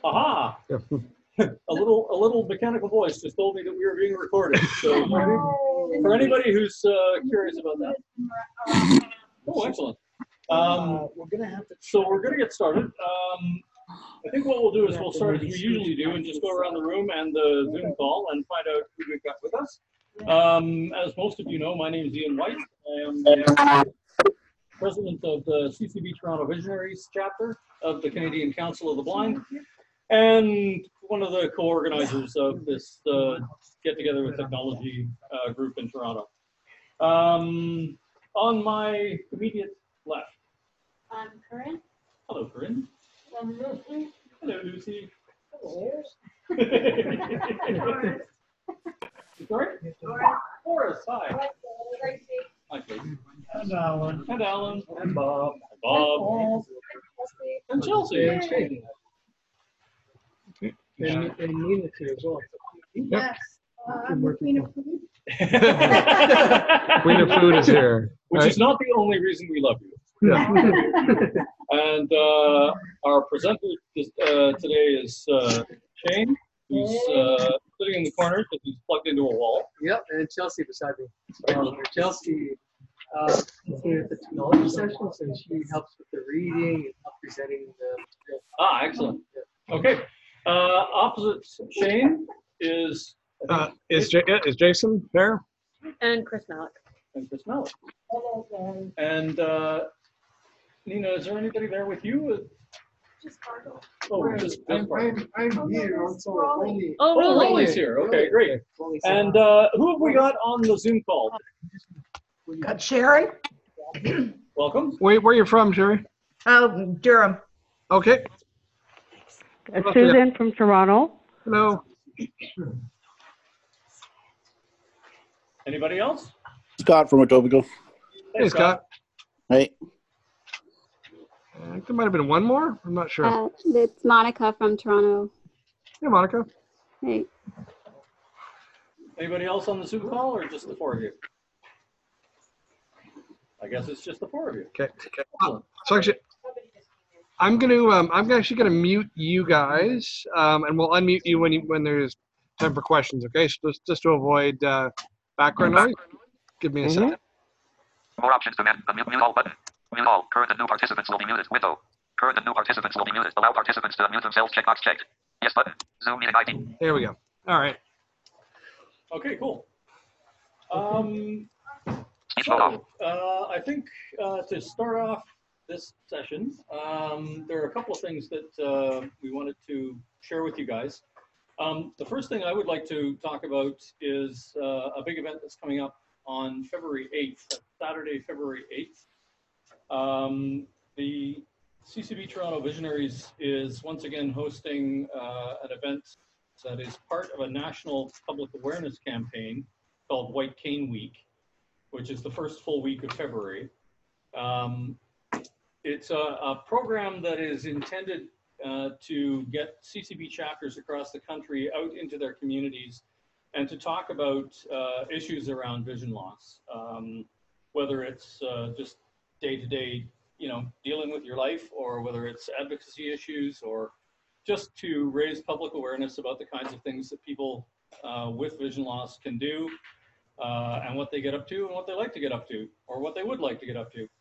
Aha! A little mechanical voice just told me that we were being recorded. So for anybody who's curious about that. Oh, excellent. So we're gonna get started. I think what we'll do is we'll start as we usually do and just go around the room and the Zoom call and find out who we've got with us. As most of you know, my name is Ian White. I am the president of the CCB Toronto Visionaries chapter of the Canadian Council of the Blind, and one of the co-organizers of this Get Together with Technology group in Toronto. On my immediate left. I'm Corinne. Hello, Corinne. I'm Lucy. Hello, Lucy. Hello. Sorry? Horace, hi. Hi, Kate. And Alan. And Alan. And Bob. And Bob. And Chelsea. And Shane. And Nina's here as well. Yes. I'm the Queen of Food. Queen of Food is here. Which is not the only reason we love you. Yeah. And our presenter today is Shane, who's sitting in the corner because he's plugged into a wall. Yep, and Chelsea beside me. Chelsea is here at the technology sessions, and she helps with the reading and help presenting the material. Ah, excellent. Okay. Opposite Shane is Jason there? And Chris Malik. and Chris Malik. And Nina, is there anybody there with you? Just Cargill. Oh, just I'm here also. Rolly. Oh, Oh, really? Rolly's here. Okay, great. Rolly's And who have we got on the Zoom call? Got Sherry. Welcome. Where are you from, Sherry? Oh, Durham. Okay. Susan from Toronto. Hello. Anybody else? Scott from Etobicoke. Hey, Scott. Hey. I think there might have been one more. I'm not sure. It's Monica from Toronto. Hey, Monica. Hey. Anybody else on the Zoom call, or just the four of you? I guess it's just the four of you. Okay. So actually, I'm actually gonna mute you guys, and we'll unmute you when there's time for questions. Okay, so just to avoid background noise. Give me a second. More options to mute all button. Mute all. Current and new participants will be muted. Window. Current and new participants will be muted. Allow participants to unmute themselves. Checkbox checked. Yes button. Zoom meeting ID. There we go. All right. Okay, cool. I think to start off this session, there are a couple of things that we wanted to share with you guys. The first thing I would like to talk about is a big event that's coming up on February 8th, Saturday, February 8th. The CCB Toronto Visionaries is once again hosting an event that is part of a national public awareness campaign called White Cane Week, which is the first full week of February. It's a program that is intended to get CCB chapters across the country out into their communities and to talk about issues around vision loss, whether it's just day-to-day, dealing with your life, or whether it's advocacy issues, or just to raise public awareness about the kinds of things that people with vision loss can do, and what they get up to and what they like to get up to, or what they would like to get up to.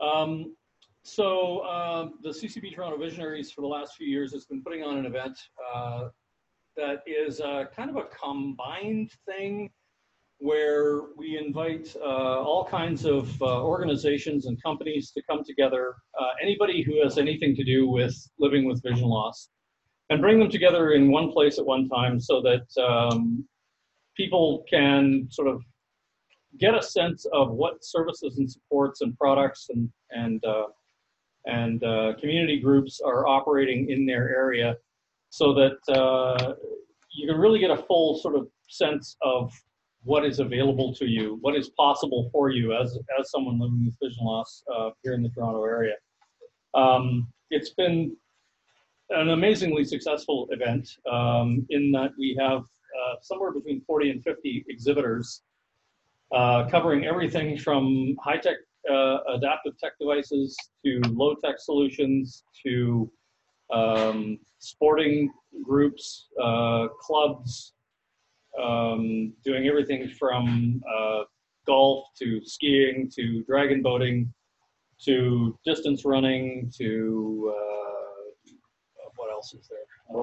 So the CCB Toronto Visionaries for the last few years has been putting on an event that is kind of a combined thing where we invite all kinds of organizations and companies to come together, anybody who has anything to do with living with vision loss, and bring them together in one place at one time so that people can sort of get a sense of what services and supports and products and community groups are operating in their area, so that you can really get a full sort of sense of what is available to you, what is possible for you as someone living with vision loss here in the Toronto area. It's been an amazingly successful event in that we have somewhere between 40 and 50 exhibitors covering everything from high-tech adaptive tech devices to low-tech solutions to sporting groups, clubs, doing everything from golf to skiing to dragon boating to distance running to what else is there?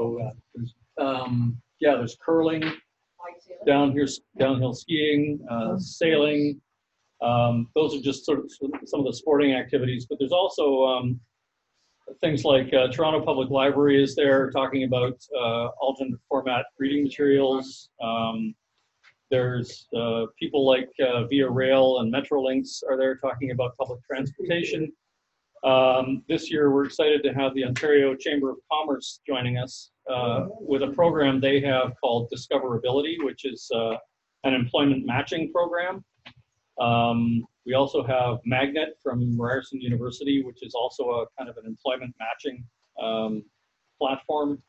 There's curling, downhill skiing, sailing. Those are just sort of some of the sporting activities, but there's also things like Toronto Public Library is there talking about alternate format reading materials. There's people like Via Rail and Metrolinx are there talking about public transportation. This year, we're excited to have the Ontario Chamber of Commerce joining us with a program they have called Discoverability, which is an employment matching program. We also have Magnet from Ryerson University, which is also a kind of an employment matching platform.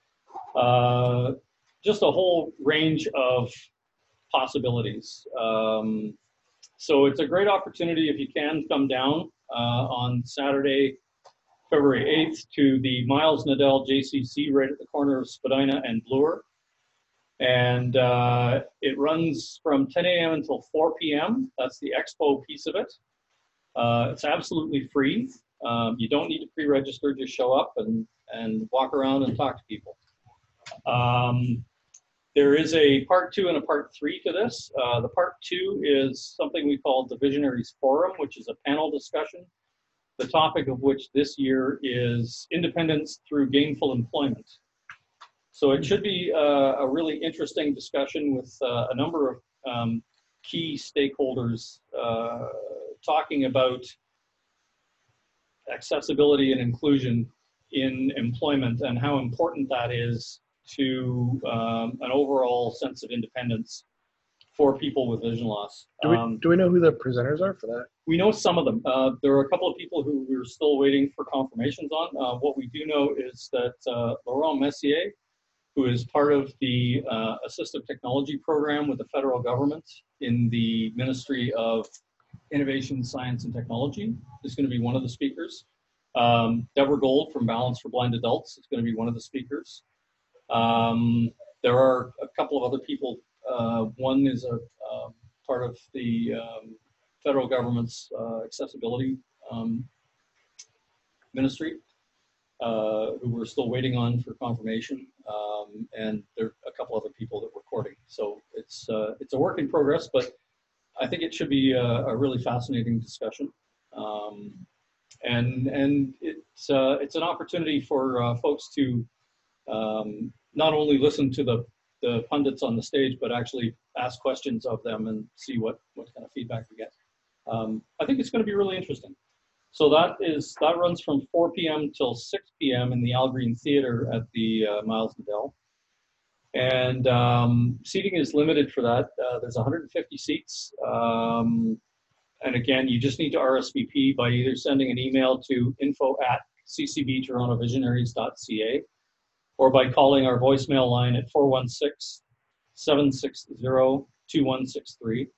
Just a whole range of possibilities. So it's a great opportunity if you can come down on Saturday, February 8th to the Miles Nadell JCC right at the corner of Spadina and Bloor. And it runs from 10 a.m. until 4 p.m. That's the expo piece of it. It's absolutely free. You don't need to pre-register, just show up and walk around and talk to people. There is a part 2 and a part 3 to this. The part 2 is something we call the Visionaries Forum, which is a panel discussion, the topic of which this year is independence through gainful employment. So it should be a really interesting discussion with a number of key stakeholders talking about accessibility and inclusion in employment and how important that is to an overall sense of independence for people with vision loss. Do we know who the presenters are for that? We know some of them. There are a couple of people who we're still waiting for confirmations on. What we do know is that Laurent Messier, who is part of the Assistive Technology Program with the federal government in the Ministry of Innovation, Science, and Technology, is going to be one of the speakers. Deborah Gold from Balance for Blind Adults is going to be one of the speakers. There are a couple of other people. One is a part of the federal government's accessibility ministry, who we're still waiting on for confirmation. And there are a couple other people that we're courting. So it's a work in progress, but I think it should be a really fascinating discussion. And it's an opportunity for folks to not only listen to the pundits on the stage, but actually ask questions of them and see what kind of feedback we get. I think it's going to be really interesting. So that runs from 4 p.m. till 6 p.m. in the Al Green Theater at the Miles Nadell. And seating is limited for that. There's 150 seats. And again, you just need to RSVP by either sending an email to info@ccbtorontovisionaries.ca or by calling our voicemail line at 416-760-2163.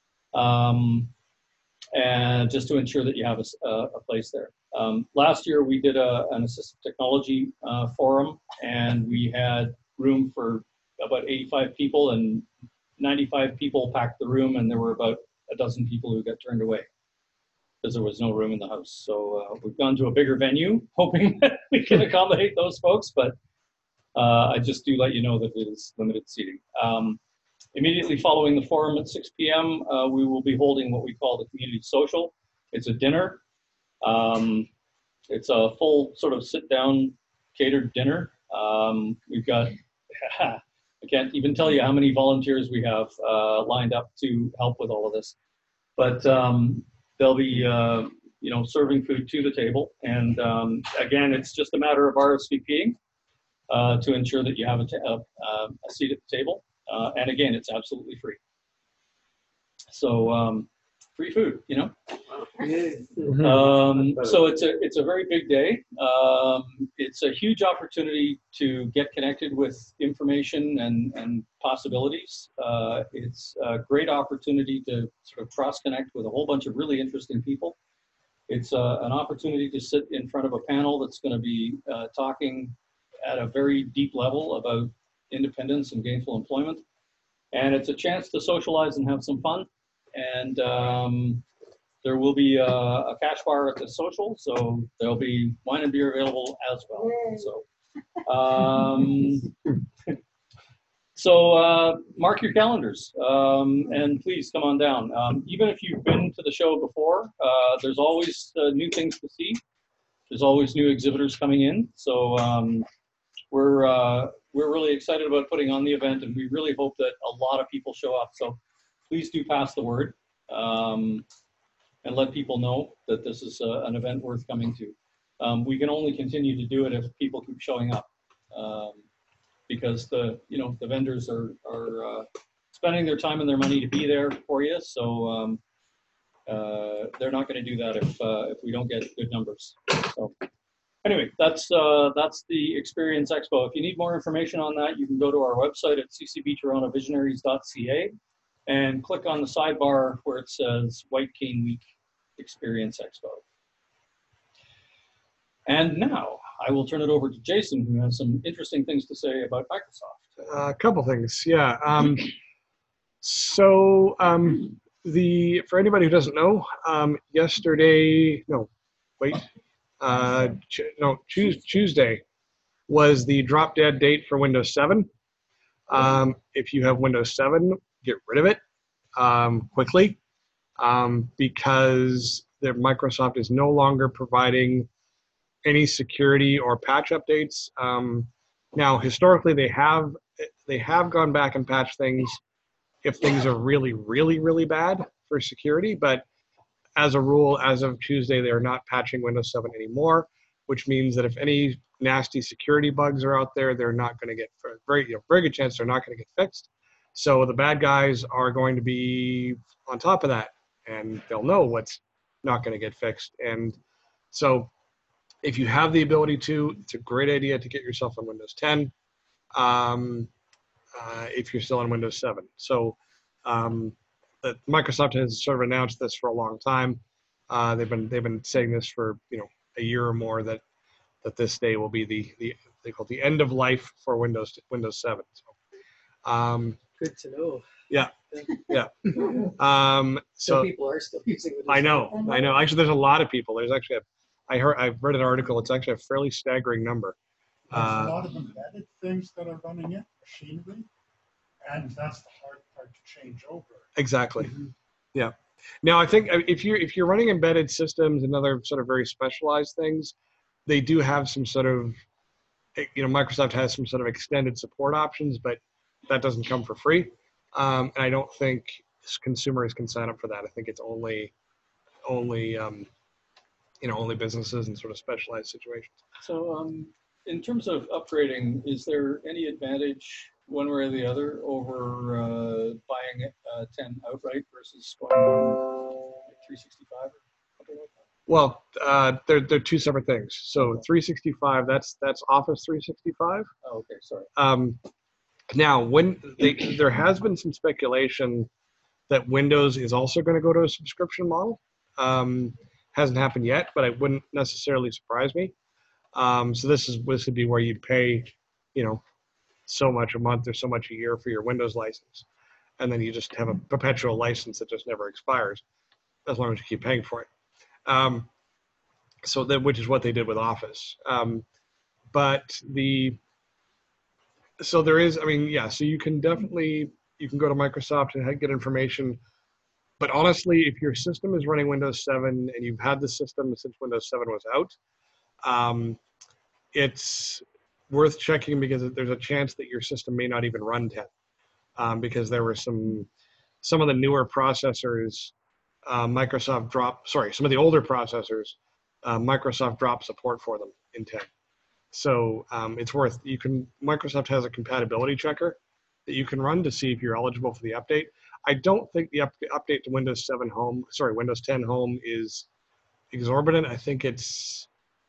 And just to ensure that you have a place there. Last year we did an assistive technology forum, and we had room for about 85 people, and 95 people packed the room, and there were about a dozen people who got turned away because there was no room in the house. So we've gone to a bigger venue, hoping that we can accommodate those folks, but I just do let you know that it is limited seating. Immediately following the forum at 6 p.m., we will be holding what we call the community social. It's a dinner. It's a full sort of sit-down catered dinner. We've got, I can't even tell you how many volunteers we have lined up to help with all of this. But they'll be, serving food to the table. And again, it's just a matter of RSVPing to ensure that you have a seat at the table. And again, it's absolutely free. So free food, So it's a very big day. It's a huge opportunity to get connected with information and possibilities. It's a great opportunity to sort of cross-connect with a whole bunch of really interesting people. It's an opportunity to sit in front of a panel that's going to be talking at a very deep level about independence and gainful employment. And it's a chance to socialize and have some fun. And there will be a cash bar at the social, so there'll be wine and beer available as well. So, mark your calendars and please come on down. Even if you've been to the show before, there's always new things to see. There's always new exhibitors coming in. So we're really excited about putting on the event, and we really hope that a lot of people show up. So please do pass the word. And let people know that this is an event worth coming to. We can only continue to do it if people keep showing up, because the vendors are spending their time and their money to be there for you. So they're not going to do that if we don't get good numbers. So anyway, that's the Experience Expo. If you need more information on that, you can go to our website at ccbtorontovisionaries.ca and click on the sidebar where it says White Cane Week Experience Expo. And now I will turn it over to Jason, who has some interesting things to say about Microsoft. A couple things, yeah. For anybody who doesn't know, Tuesday was the drop dead date for Windows 7. If you have Windows 7, get rid of it quickly, because Microsoft is no longer providing any security or patch updates. Now, historically, they have gone back and patched things if things are really, really, really bad for security, but as a rule, as of Tuesday, they are not patching Windows 7 anymore, which means that if any nasty security bugs are out there, they're not going to get very good chance they're not going to get fixed. So the bad guys are going to be on top of that, and they'll know what's not going to get fixed. And so if you have the ability to, it's a great idea to get yourself on Windows 10 if you're still on Windows 7. So Microsoft has sort of announced this for a long time. They've been saying this for a year or more that this day will be they call it the end of life for Windows 7. So, Good to know. yeah. Some So people are still using Windows. I know. Actually, there's a lot of people. There's actually I've read an article. It's actually a fairly staggering number. There's a lot of embedded things that are running it, machinery, and that's the hard part to change over. Exactly. Yeah. Now, I think if you're running embedded systems and other sort of very specialized things, they do have some sort of, Microsoft has some sort of extended support options, but that doesn't come for free. And I don't think consumers can sign up for that. I think it's only businesses and sort of specialized situations. So in terms of upgrading, is there any advantage one way or the other over buying 10 outright versus going on 365 or something like that? Well, they're two separate things. So 365, that's Office 365. Oh, okay, sorry. Now, there has been some speculation that Windows is also going to go to a subscription model. Hasn't happened yet, but it wouldn't necessarily surprise me. So this would be where you'd pay, so much a month or so much a year for your Windows license, and then you just have a perpetual license that just never expires, as long as you keep paying for it. Which is what they did with Office. So there is, so you can go to Microsoft and get information. But honestly, if your system is running Windows 7 and you've had the system since Windows 7 was out, it's worth checking, because there's a chance that your system may not even run 10, because there were some of the newer processors, some of the older processors, Microsoft dropped support for them in 10. So it's Microsoft has a compatibility checker that you can run to see if you're eligible for the update. I don't think the update to Windows 10 Home is exorbitant. I think it's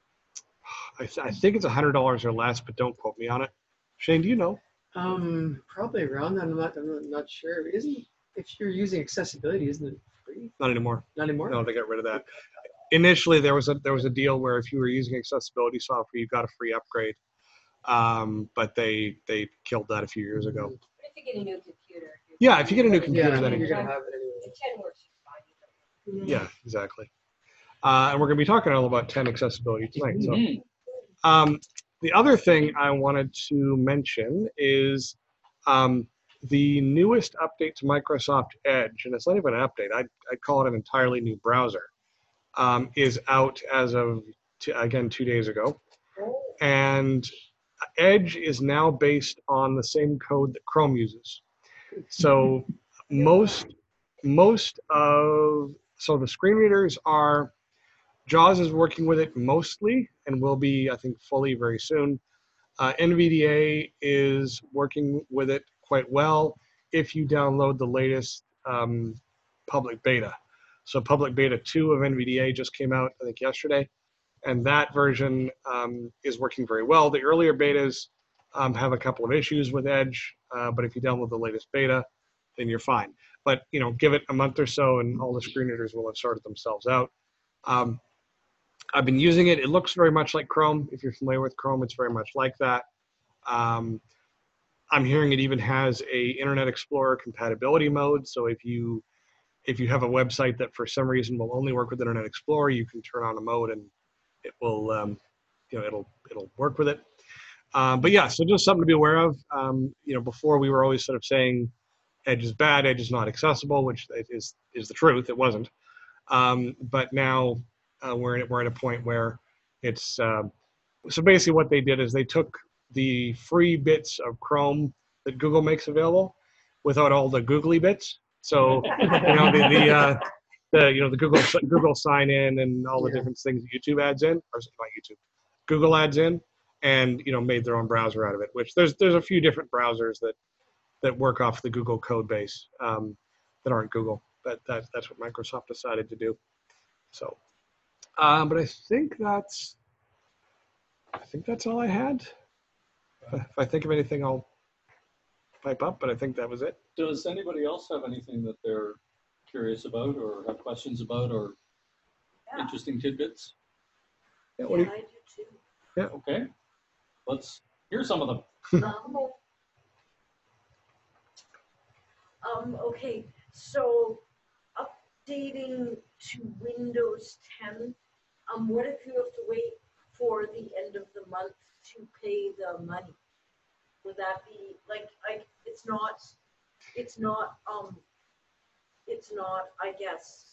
$100 or less, but don't quote me on it. Shane, do you know? Probably around that. I'm not sure. If you're using accessibility, isn't it free? Not anymore. Not anymore? No, they got rid of that. initially there was a deal where if you were using accessibility software, you got a free upgrade. But they killed that a few years ago. But if you get a new computer. Yeah, if you get a new computer, Yeah, then you're gonna have it anyway. The 10 works fine. yeah, exactly. And we're going to be talking all about 10 accessibility tonight. So, Mhm. the other thing I wanted to mention is the newest update to Microsoft Edge, and it's not even an update. I'd call it an entirely new browser. Is out as of again 2 days ago, and Edge is now based on the same code that Chrome uses. So so the screen readers are, JAWS is working with it mostly and will be, I think, fully very soon. NVDA is working with it quite well if you download the latest public beta. So public beta 2 of NVDA just came out, I think, yesterday, and that version is working very well. The earlier betas have a couple of issues with Edge, but if you download the latest beta, then you're fine. But give it a month or so, and all the screen readers will have sorted themselves out. I've been using it. It looks very much like Chrome. If you're familiar with Chrome, it's very much like that. I'm hearing it even has a Internet Explorer compatibility mode. So if you have a website that for some reason will only work with Internet Explorer, you can turn on a mode and it will, it'll work with it. But yeah, so just something to be aware of. Before we were always sort of saying Edge is bad, Edge is not accessible, which is the truth. It wasn't. But now we're at a point where it's so basically what they did is they took the free bits of Chrome that Google makes available without all the googly bits. So the Google sign in and all the different things that YouTube adds in, or not YouTube, Google adds in, and made their own browser out of it. Which there's a few different browsers that work off the Google code base that aren't Google. But that's what Microsoft decided to do. So, but I think that's all I had. If I think of anything, I'll pipe up. But I think that was it. Does anybody else have anything that they're curious about or have questions about or interesting tidbits? Yeah, I do too. Yeah. Okay, let's hear some of them. Okay, so updating to Windows 10, what if you have to wait for the end of the month to pay the money? Would that be like it's not, I guess,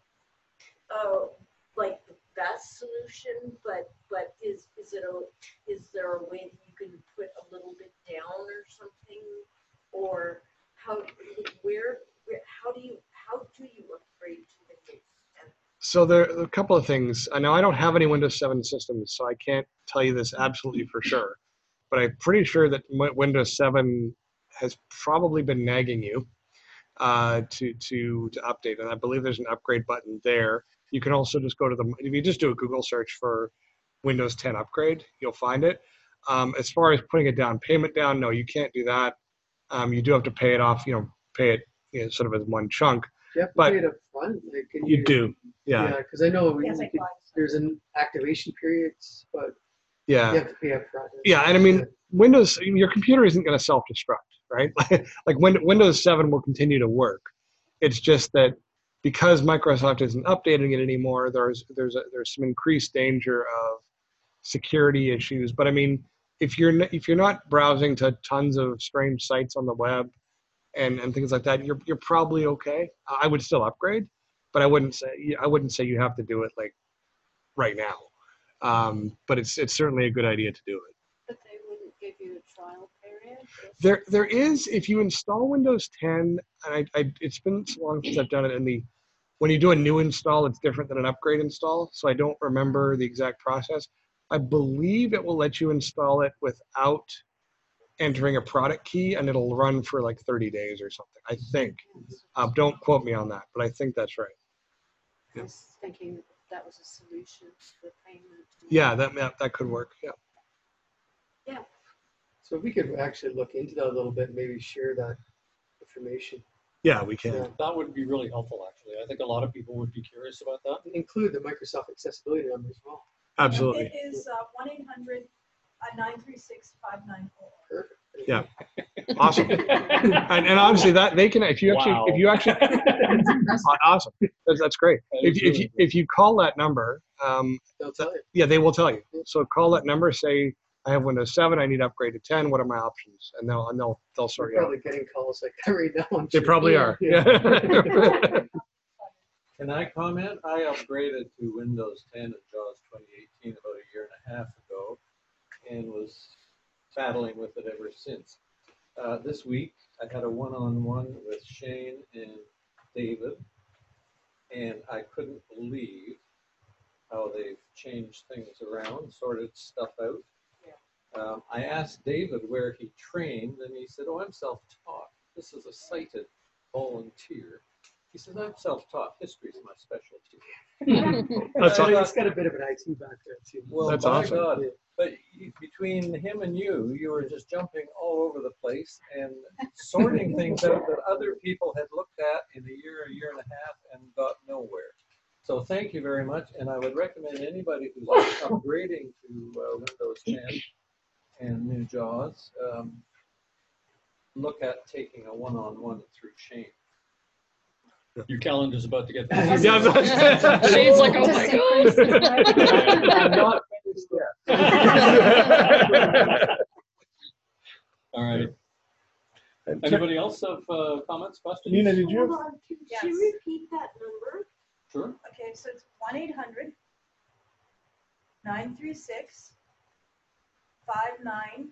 like the best solution, but is there a way that you can put a little bit down or something, or how do you upgrade to Windows 10? So there are a couple of things. I know I don't have any Windows 7 systems, so I can't tell you this absolutely for sure. But I'm pretty sure that Windows 7 has probably been nagging you to update, and I believe there's an upgrade button there. You can also just go to if you just do a Google search for Windows 10 upgrade, you'll find it. As far as putting a down payment down, no, you can't do that. You do have to pay it off. Pay it sort of as one chunk. You have to But pay it up front. Like, You do, yeah. because I know Yes, I thought so. there's an activation period, but Yeah. you have to pay up front. Yeah, and I mean, Windows, your computer isn't going to self-destruct, right? Like Windows 7 will continue to work. It's just that because Microsoft isn't updating it anymore, there's some increased danger of security issues. But I mean, if you're not browsing to tons of strange sites on the web and things like that, you're probably okay. I would still upgrade, but I wouldn't say you have to do it like right now. But it's certainly a good idea to do it. But they wouldn't give you a trial period? There is, if you install Windows 10, and it's been so long since I've done it, when you do a new install, it's different than an upgrade install, so I don't remember the exact process. I believe it will let you install it without entering a product key, and it'll run for like 30 days or something, I think. Don't quote me on that, but I think that's right. I was thinking that was a solution to the payment. Yeah, that could work, yeah. So if we could actually look into that a little bit, maybe share that information. Yeah, we Yeah. can. That would be really helpful, actually. I think a lot of people would be curious about that. Include the Microsoft accessibility number as well. Absolutely. It is 1-800-936-5904. Perfect. Yeah. Awesome. And honestly, that they can, if you actually, awesome. That's great. If you call that number, They'll tell you. yeah, they will tell you. So call that number, say, I have Windows 7, I need to upgrade to 10. What are my options? And they'll sort you They're out. probably getting calls like that right now. I'm They sure. probably are. Yeah. Can I comment? I upgraded to Windows 10 and JAWS 2018 about a year and a half ago and was battling with it ever since. This week, I had a one-on-one with Shane and David, and I couldn't believe how they've changed things around, sorted stuff out. I asked David where he trained, and he said, "Oh, I'm self-taught. This is a cited volunteer." He says, "I'm self-taught. History is my specialty." That's So awesome. he's got a bit of an IT background too. Well, That's by awesome. God. But between him and you were just jumping all over the place and sorting things out that other people had looked at in a year and a half, and got nowhere. So thank you very much. And I would recommend anybody who likes upgrading to Windows 10 and new JAWS, look at taking a one-on-one through Shane. Your calendar's about to get. Yeah, Shane's like, oh my God. I'm not finished yet. All right. Anybody else have comments, questions? Nina, did you? Hold on, can you repeat that number? Sure. Okay, so it's 1-800-936-5900.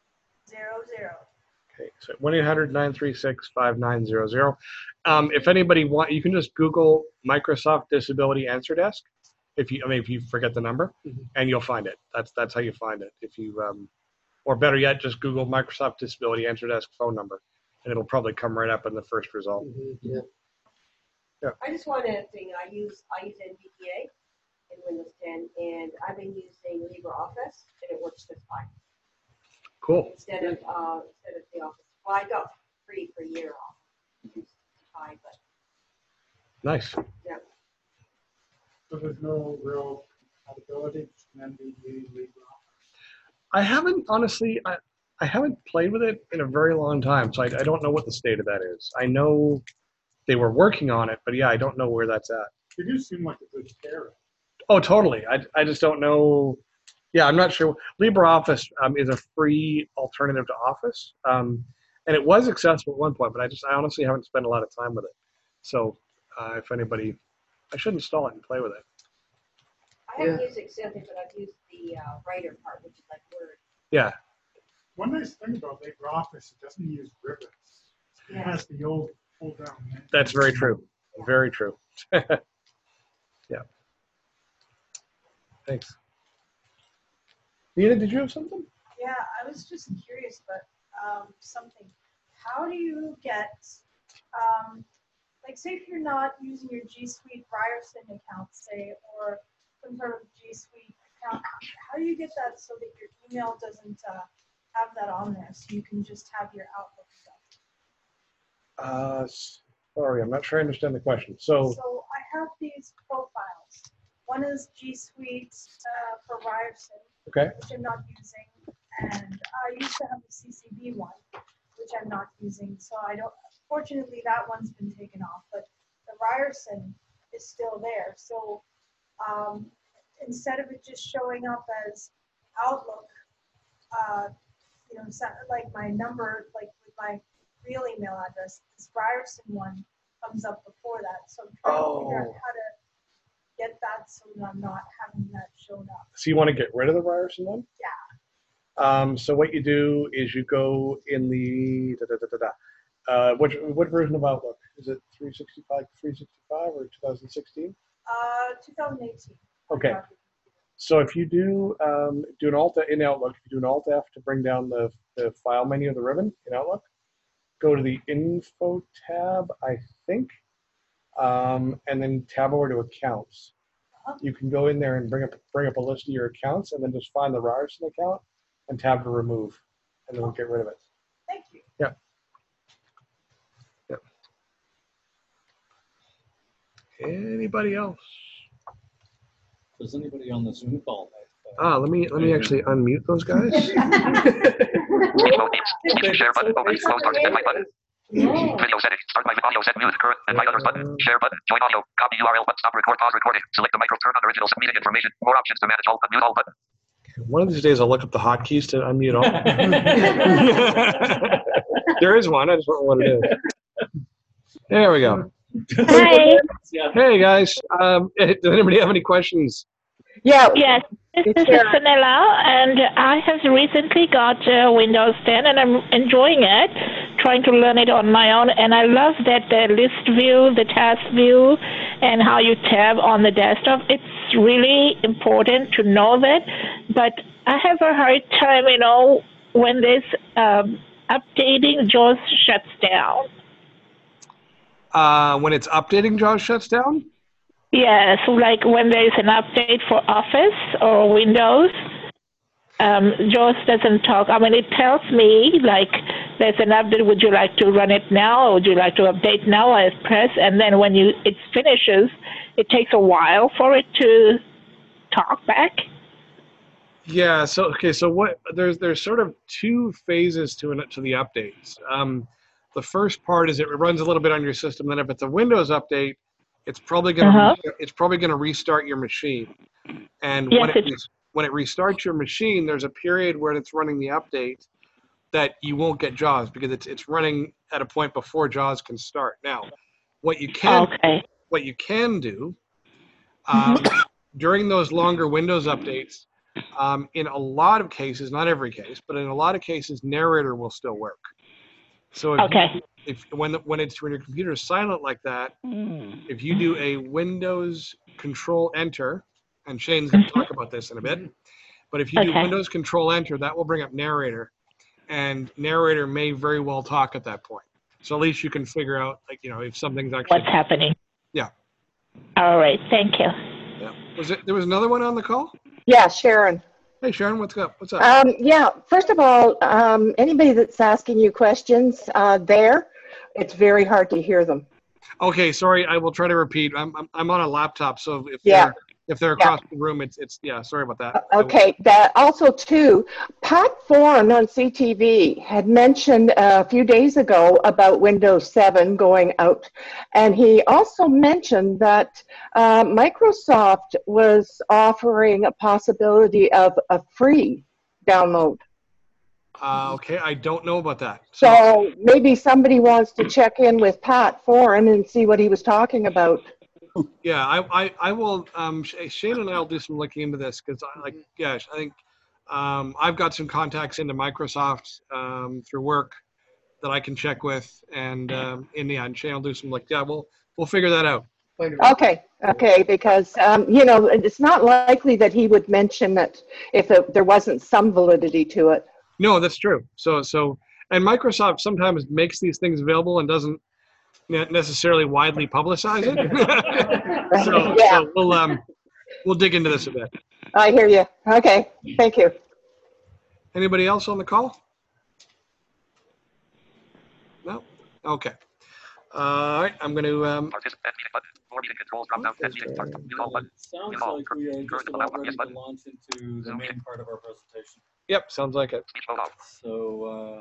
Okay, so 1-800-936-5900. If anybody you can just Google Microsoft Disability Answer Desk. If you forget the number, and you'll find it. That's how you find it. If you, or better yet, just Google Microsoft Disability Answer Desk phone number, and it'll probably come right up in the first result. Yeah. Yeah. I just want to add a thing. I use NVDA in Windows 10, and I've been using LibreOffice, and it works just fine. Cool. Instead of the Office. Well, I got free for a year off. It's fine, but Nice. yeah. So there's no real compatibility between NVDA and LibreOffice. I haven't honestly. I haven't played with it in a very long time, so I don't know what the state of that is. I know they were working on it, but yeah, I don't know where that's at. They do seem like a good pair. Oh, totally. I just don't know. Yeah, I'm not sure. LibreOffice is a free alternative to Office, and it was accessible at one point, but I honestly haven't spent a lot of time with it. So if anybody, I should install it and play with it. I haven't used Accenture, but I've used the writer part, which is like Word. Yeah. One nice thing about LibreOffice, it doesn't use rivets. It Yeah. has the old pull-down menu. That's very true. Very true. Yeah. Thanks. Nina, did you have something? Yeah, I was just curious about something. How do you get, like, say if you're not using your G Suite Ryerson account, say, or some sort of G Suite account, how do you get that so that your email doesn't have that on there, so you can just have your Outlook stuff? Sorry, I'm not sure I understand the question. So I have these profiles. One is G Suite for Ryerson, okay. which I'm not using, and I used to have the CCB one, which I'm not using. So I don't. Fortunately, that one's been taken off, but the Ryerson is still there. So instead of it just showing up as Outlook, like my number, like with my real email address, this Ryerson one comes up before that. So I'm trying to figure out how to get that so that I'm not having that shown up. So you want to get rid of the Ryerson one? Yeah. So what you do is you go in the what version of Outlook? Is it 365 or 2016? 2018. Okay. So if you do an Alt in Outlook, if you do an Alt F to bring down the file menu of the ribbon in Outlook, go to the Info tab, I think, and then tab over to Accounts. You can go in there and bring up a list of your accounts, and then just find the Ryerson account and tab to remove, and then we'll get rid of it. Thank you. Yeah. Yeah. Anybody else? Does anybody on the Zoom call? Let me actually unmute those guys. Speech mode names. Share button. Open. Close target. Invite button. Video setting. Start my audio set mute. Current. Invite others button. Share button. Join audio. Copy URL button. Stop record. Pause recording. Select the micro. Turn on original meeting information. More options to manage all. Mute all button. One of these days I'll look up the hotkeys to unmute all. There is one. I just don't know what it is. There we go. Hi. Hey guys. Does anybody have any questions? Yeah. Yes, this is Sanella, and I have recently got Windows 10, and I'm enjoying it, trying to learn it on my own. And I love that the list view, the task view, and how you tab on the desktop. It's really important to know that. But I have a hard time, when this updating JAWS shuts down. When it's updating, JAWS shuts down? Yes, like when there is an update for Office or Windows, JAWS doesn't talk. I mean, it tells me, like, there's an update, would you like to run it now, or would you like to update now? I press, and then when it finishes, it takes a while for it to talk back. Yeah, so what there's sort of two phases to the updates. The first part is it runs a little bit on your system, then if it's a Windows update, it's probably going to restart your machine. And Yes, when it restarts your machine, there's a period where it's running the update that you won't get JAWS because it's running at a point before JAWS can start. Now, what you can do during those longer Windows updates, in a lot of cases, not every case, but in a lot of cases, Narrator will still work. So when your computer is silent like that, if you do a Windows Control Enter, and Shane's going to talk about this in a bit, but if you do Windows Control Enter, that will bring up Narrator, and Narrator may very well talk at that point. So at least you can figure out, like, if something's actually what's happening. Yeah. All right. Thank you. Yeah. There was another one on the call? Yeah, Sharon. Hey, Sharon, what's up? What's up? Yeah, first of all, anybody that's asking you questions it's very hard to hear them. Okay, sorry. I will try to repeat. I'm on a laptop, so if they're across the room, it's sorry about that. Okay, that also too, Pat Foran on CTV had mentioned a few days ago about Windows 7 going out, and he also mentioned that Microsoft was offering a possibility of a free download. Okay, I don't know about that. So maybe somebody wants to check in with Pat Foran and see what he was talking about. Yeah, I will. Shane and I will do some looking into this because I think I've got some contacts into Microsoft through work that I can check with, and in the end, Shane will do some we'll figure that out. Okay, because it's not likely that he would mention it if there wasn't some validity to it. No, that's true. So and Microsoft sometimes makes these things available and doesn't necessarily widely publicize it. So we'll dig into this a bit. I hear you. Okay, thank you. Anybody else on the call? No? Okay. All right, I'm going to... Participant meeting button. More meeting controls drop down. Meeting start. Mute all button. Sounds like we are just about ready to launch into the main part of our presentation. Yep, sounds like it. Speech mode off. So,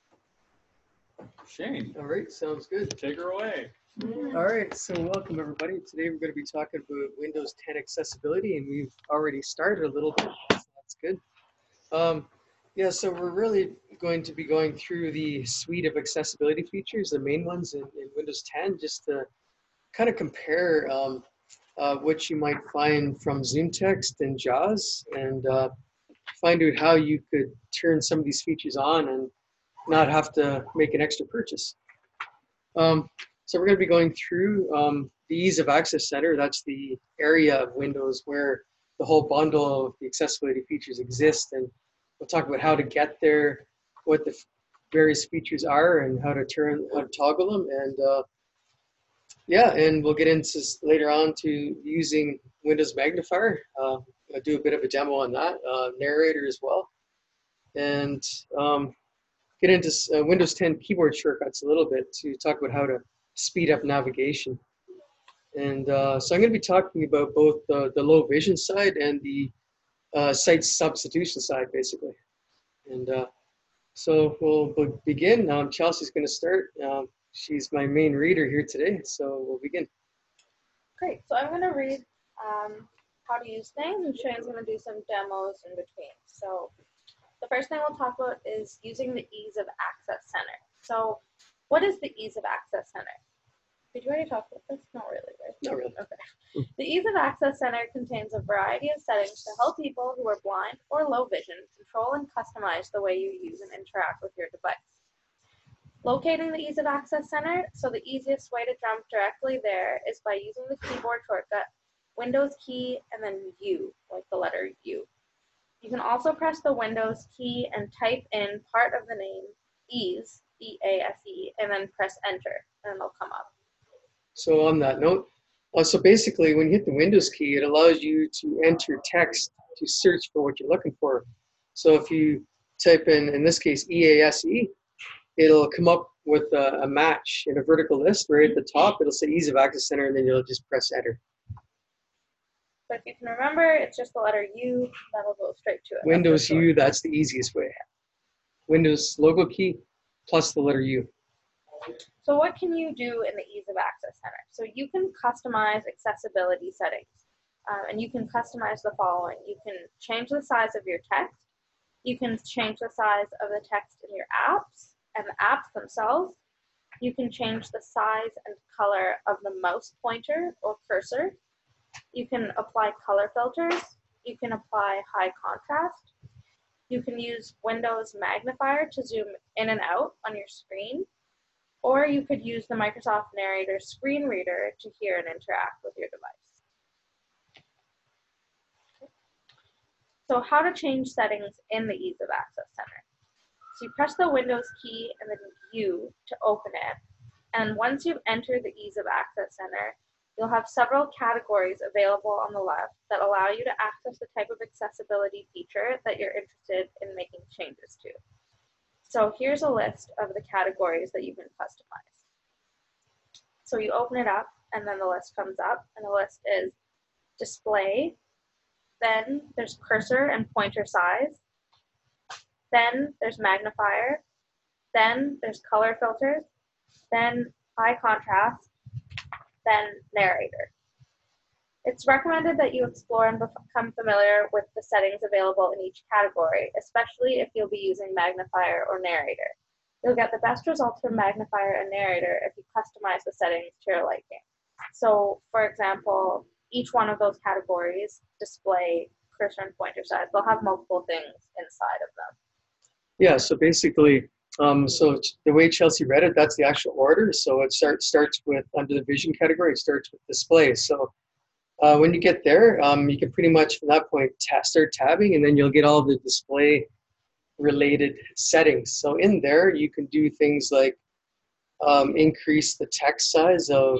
Shane. All right, sounds good. Take her away. All right, so welcome everybody. Today we're going to be talking about Windows 10 accessibility, and we've already started a little bit, so that's good. So we're really going to be going through the suite of accessibility features, the main ones in Windows 10, just to kind of compare what you might find from ZoomText and JAWS, and find out how you could turn some of these features on and not have to make an extra purchase. So we're going to be going through the Ease of Access Center. That's the area of Windows where the whole bundle of the accessibility features exist, and we'll talk about how to get there, what the various features are, and how to toggle them, and and we'll get into later on to using Windows Magnifier. I'll do a bit of a demo on that, Narrator as well, and get into Windows 10 keyboard shortcuts a little bit to talk about how to speed up navigation. And so I'm going to be talking about both the low vision side and the site substitution side, basically. And so we'll begin. Chelsea's going to start. She's my main reader here today, so we'll begin. Great. So I'm going to read how to use things, and Shane's going to do some demos in between. So the first thing we'll talk about is using the Ease of Access Center. So what is the Ease of Access Center? Did you already talk about this? Not really, right? Not really. Okay. The Ease of Access Center contains a variety of settings to help people who are blind or low vision control and customize the way you use and interact with your device. Locating the Ease of Access Center, so the easiest way to jump directly there is by using the keyboard shortcut, Windows key, and then U, like the letter U. You can also press the Windows key and type in part of the name, Ease, E-A-S-E, and then press Enter, and it'll come up. So on that note, so basically when you hit the Windows key, it allows you to enter text to search for what you're looking for. So if you type in this case, EASE, it'll come up with a match in a vertical list right at the top. It'll say Ease of Access Center, and then you'll just press Enter. So if you can remember, it's just the letter U, that'll go straight to it. Windows U, that's the easiest way. Windows logo key plus the letter U. So what can you do in the Ease of Access Center? So you can customize accessibility settings, and you can customize the following. You can change the size of your text. You can change the size of the text in your apps and the apps themselves. You can change the size and color of the mouse pointer or cursor. You can apply color filters. You can apply high contrast. You can use Windows Magnifier to zoom in and out on your screen. Or you could use the Microsoft Narrator screen reader to hear and interact with your device. So how to change settings in the Ease of Access Center. So you press the Windows key and then U to open it. And once you've entered the Ease of Access Center, you'll have several categories available on the left that allow you to access the type of accessibility feature that you're interested in making changes to. So here's a list of the categories that you can customize. So you open it up, and then the list comes up, and the list is display, then there's cursor and pointer size, then there's magnifier, then there's color filters, then high contrast, then narrator. It's recommended that you explore and become familiar with the settings available in each category, especially if you'll be using magnifier or narrator. You'll get the best results from magnifier and narrator if you customize the settings to your liking. So, for example, each one of those categories, display, cursor, and pointer size, they'll have multiple things inside of them. Yeah, so basically, so the way Chelsea read it, that's the actual order. So it starts with, under the vision category, it starts with display. So when you get there, you can pretty much from that point start tabbing, and then you'll get all the display related settings. So in there, you can do things like increase the text size of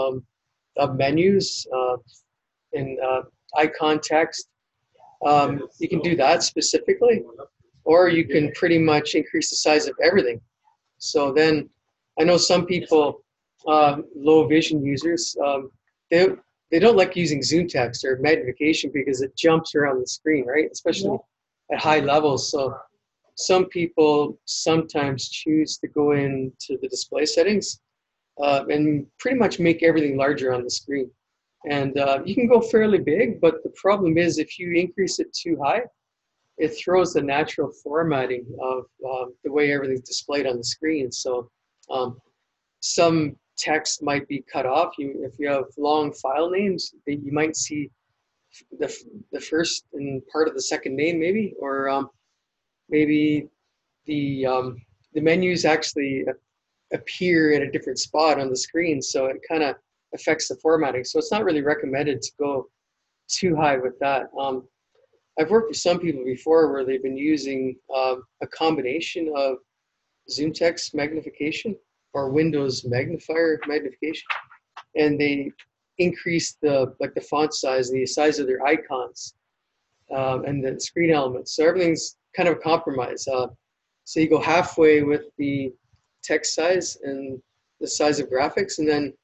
menus in icon text. You can do that specifically, or you can pretty much increase the size of everything. So then I know some people, low vision users, they don't like using zoom text or magnification because it jumps around the screen, right? Especially at high levels. So some people sometimes choose to go into the display settings and pretty much make everything larger on the screen. And you can go fairly big, but the problem is if you increase it too high, it throws the natural formatting of the way everything's displayed on the screen. So some text might be cut off. If you have long file names, you might see the first and part of the second name maybe, or maybe the menus actually appear in a different spot on the screen, so it kind of affects the formatting. So it's not really recommended to go too high with that. I've worked with some people before where they've been using a combination of zoom text magnification or Windows magnifier magnification, and they increase the font size, the size of their icons, and the screen elements. So everything's kind of a compromise. So you go halfway with the text size and the size of graphics, and then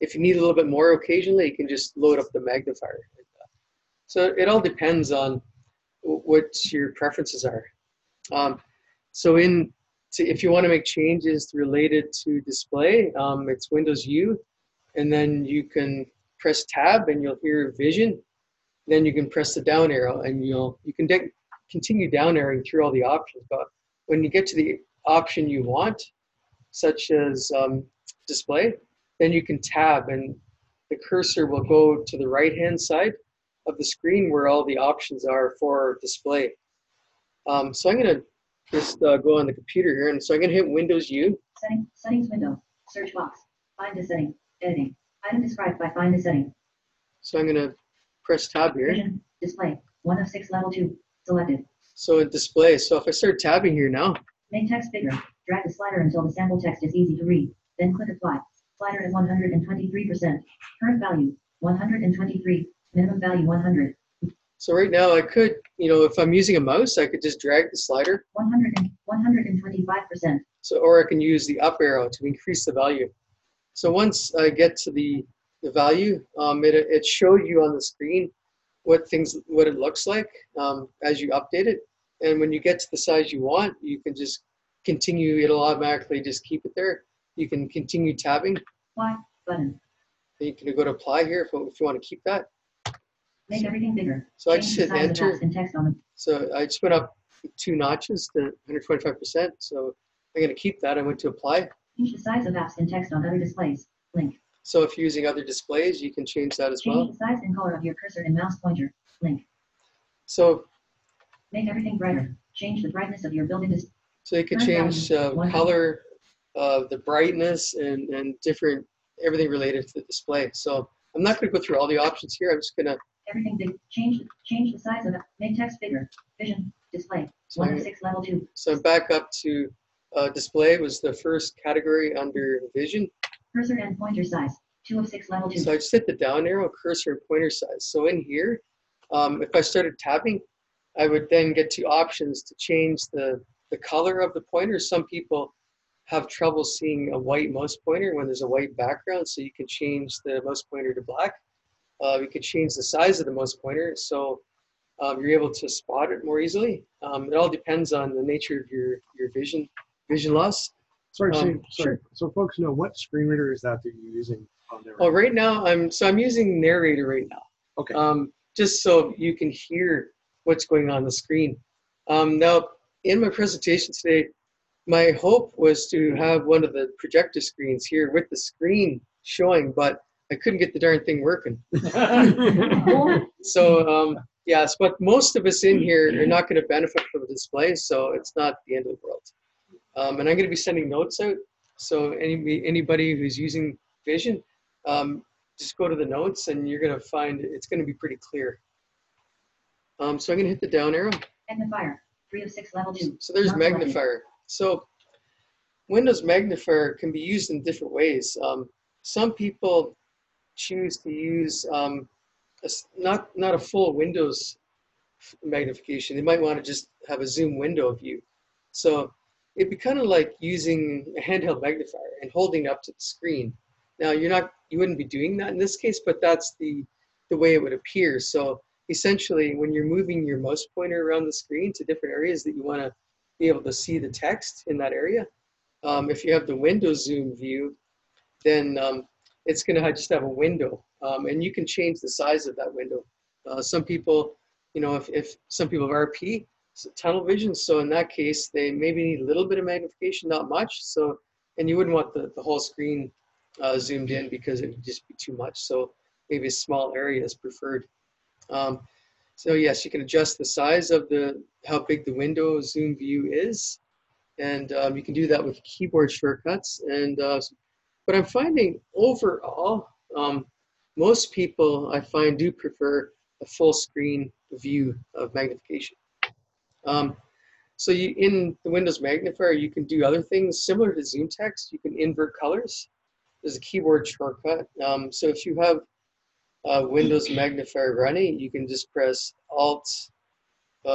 if you need a little bit more occasionally, you can just load up the magnifier. So it all depends on what your preferences are. So if you want to make changes related to display, it's Windows U, and then you can press Tab and you'll hear Vision. Then you can press the down arrow and you can continue down arrowing through all the options. But when you get to the option you want, such as display, then you can tab and the cursor will go to the right-hand side of the screen where all the options are for display. So I'm going to just go on the computer here, and so I'm going to hit Windows U. Settings window, search box, find a setting, editing, item described by find a setting. So I'm going to press tab here. Vision, display, 1 of 6, level 2, selected. So in display, so if I start tabbing here now. Make text bigger, drag the slider until the sample text is easy to read, then click apply. Slider at 123%, current value, 123, minimum value 100. So right now I could, if I'm using a mouse, I could just drag the slider. 125%. So, or I can use the up arrow to increase the value. So once I get to the value, it shows you on the screen what it looks like as you update it. And when you get to the size you want, you can just continue. It'll automatically just keep it there. You can continue tabbing. Apply button. And you can go to apply here if you want to keep that. Make everything bigger. So I just hit enter. So I just went up 2 notches to 125%. So I'm going to keep that. I went to apply. Change the size of apps and text on other displays. Link. So if you're using other displays, you can change that as well. Change the size and color of your cursor and mouse pointer. Link. So make everything brighter. Change the brightness of your building display. So you can change color, the brightness, and different everything related to the display. So I'm not going to go through all the options here. I'm just going to everything big. Change the size of it. Make text bigger. Vision, display, 1 of 6, level 2. So I'm back up to display was the first category under vision. Cursor and pointer size, 2 of 6, level 2. So I just hit the down arrow, cursor and pointer size. So in here, if I started tabbing, I would then get 2 options to change the color of the pointer. Some people have trouble seeing a white mouse pointer when there's a white background, so you can change the mouse pointer to black. You can change the size of the mouse pointer, so you're able to spot it more easily. It all depends on the nature of your vision loss. Sorry. Sure. So folks know, what screen reader is that you're using on there? Well, right now I'm using Narrator right now. Okay. Just so you can hear what's going on the screen. Now, in my presentation today, my hope was to have one of the projector screens here with the screen showing, but I couldn't get the darn thing working. So, yes, but most of us in here are not going to benefit from the display, so it's not the end of the world. And I'm going to be sending notes out. So anybody who's using Vision, just go to the notes and you're going to find it's going to be pretty clear. So I'm going to hit the down arrow. Magnifier, 3 of 6, level 2. So there's magnifier. So Windows magnifier can be used in different ways. Some people choose to use not a full Windows magnification. They might want to just have a zoom window view. So it'd be kind of like using a handheld magnifier and holding it up to the screen. Now you wouldn't be doing that in this case, but that's the way it would appear. So essentially, when you're moving your mouse pointer around the screen to different areas that you want to be able to see the text in that area, if you have the Windows zoom view, then it's going to just have a window, and you can change the size of that window. Some people, if some people have RP, tunnel vision, so in that case, they maybe need a little bit of magnification, not much. So, and you wouldn't want the whole screen zoomed in because it would just be too much. So maybe a small area is preferred. So yes, you can adjust the size of how big the window zoom view is, and you can do that with keyboard shortcuts. And but I'm finding overall, most people I find do prefer a full screen view of magnification. So in the Windows magnifier, you can do other things similar to zoom text. You can invert colors. There's a keyboard shortcut. So if you have Windows magnifier running, you can just press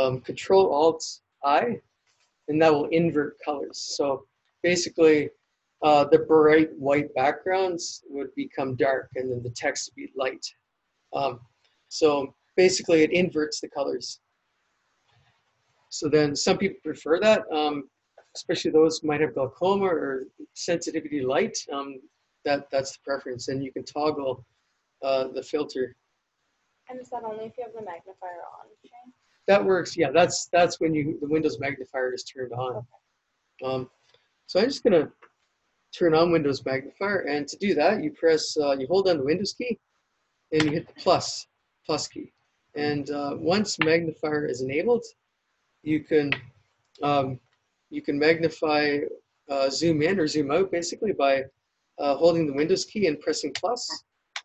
Control-Alt-I, and that will invert colors. So basically, the bright white backgrounds would become dark, and then the text would be light. So basically, it inverts the colors. So then some people prefer that, especially those who might have glaucoma or sensitivity to light. That's the preference, and you can toggle the filter. And is that only if you have the magnifier on, Shane? That works. Yeah, that's when the Windows magnifier is turned on. Okay. So I'm just gonna turn on Windows magnifier, and to do that, you press, you hold down the Windows key, and you hit the plus key. And once magnifier is enabled, you can magnify, zoom in or zoom out basically by holding the Windows key and pressing plus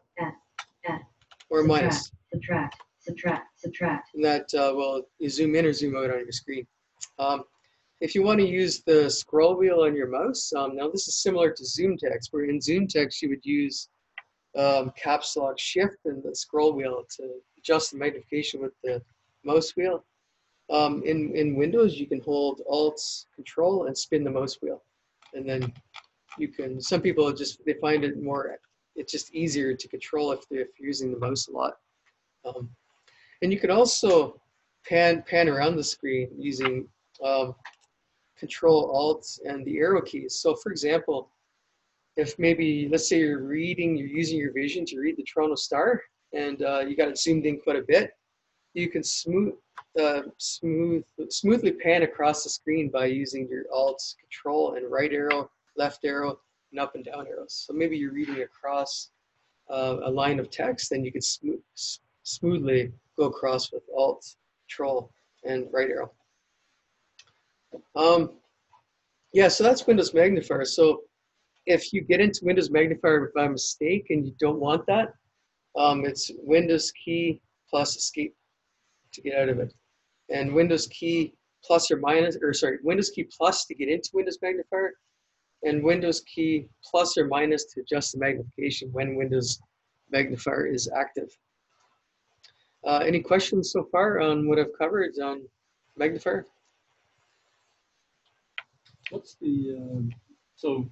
or minus. Subtract. And that will you zoom in or zoom out on your screen. If you want to use the scroll wheel on your mouse, now this is similar to Zoom Text, where in Zoom Text you would use caps lock shift and the scroll wheel to adjust the magnification with the mouse wheel. In Windows, you can hold Alt Control and spin the mouse wheel, and then you can. Some people they find it more. It's just easier to control if you're using the mouse a lot. And you can also pan around the screen using Control Alt and the arrow keys. So, for example, if maybe let's say you're using your vision to read the Toronto Star, and you got it zoomed in quite a bit, you can smoothly pan across the screen by using your Alt, Control, and right arrow, left arrow, and up and down arrows. So maybe you're reading across a line of text, then you can smoothly go across with Alt, Control, and right arrow. Yeah, so that's Windows Magnifier. So if you get into Windows Magnifier by mistake and you don't want that, it's Windows key plus escape to get out of it. And Windows key plus or minus, or sorry, Windows key plus to get into Windows Magnifier, and Windows key plus or minus to adjust the magnification when Windows Magnifier is active. Any questions so far on what I've covered on Magnifier? What's the, so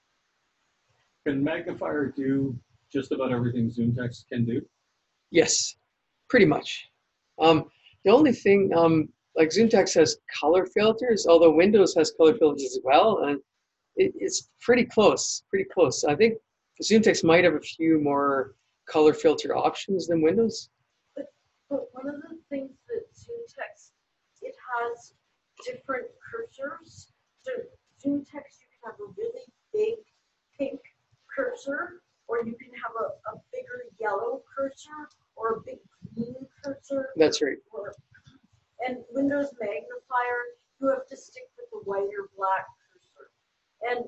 can Magnifier do just about everything Zoom Text can do? Yes, pretty much. The only thing, like Zoom Text has color filters, although Windows has color filters as well, and it's pretty close, I think Zoom Text might have a few more color filter options than Windows. But one of the things that Zoom Text, it has different cursors. So Zoom Text, you can have a really big pink cursor, or you can have a bigger yellow cursor, or a big green cursor. That's right. And Windows Magnifier, you have to stick with the white or black cursor. And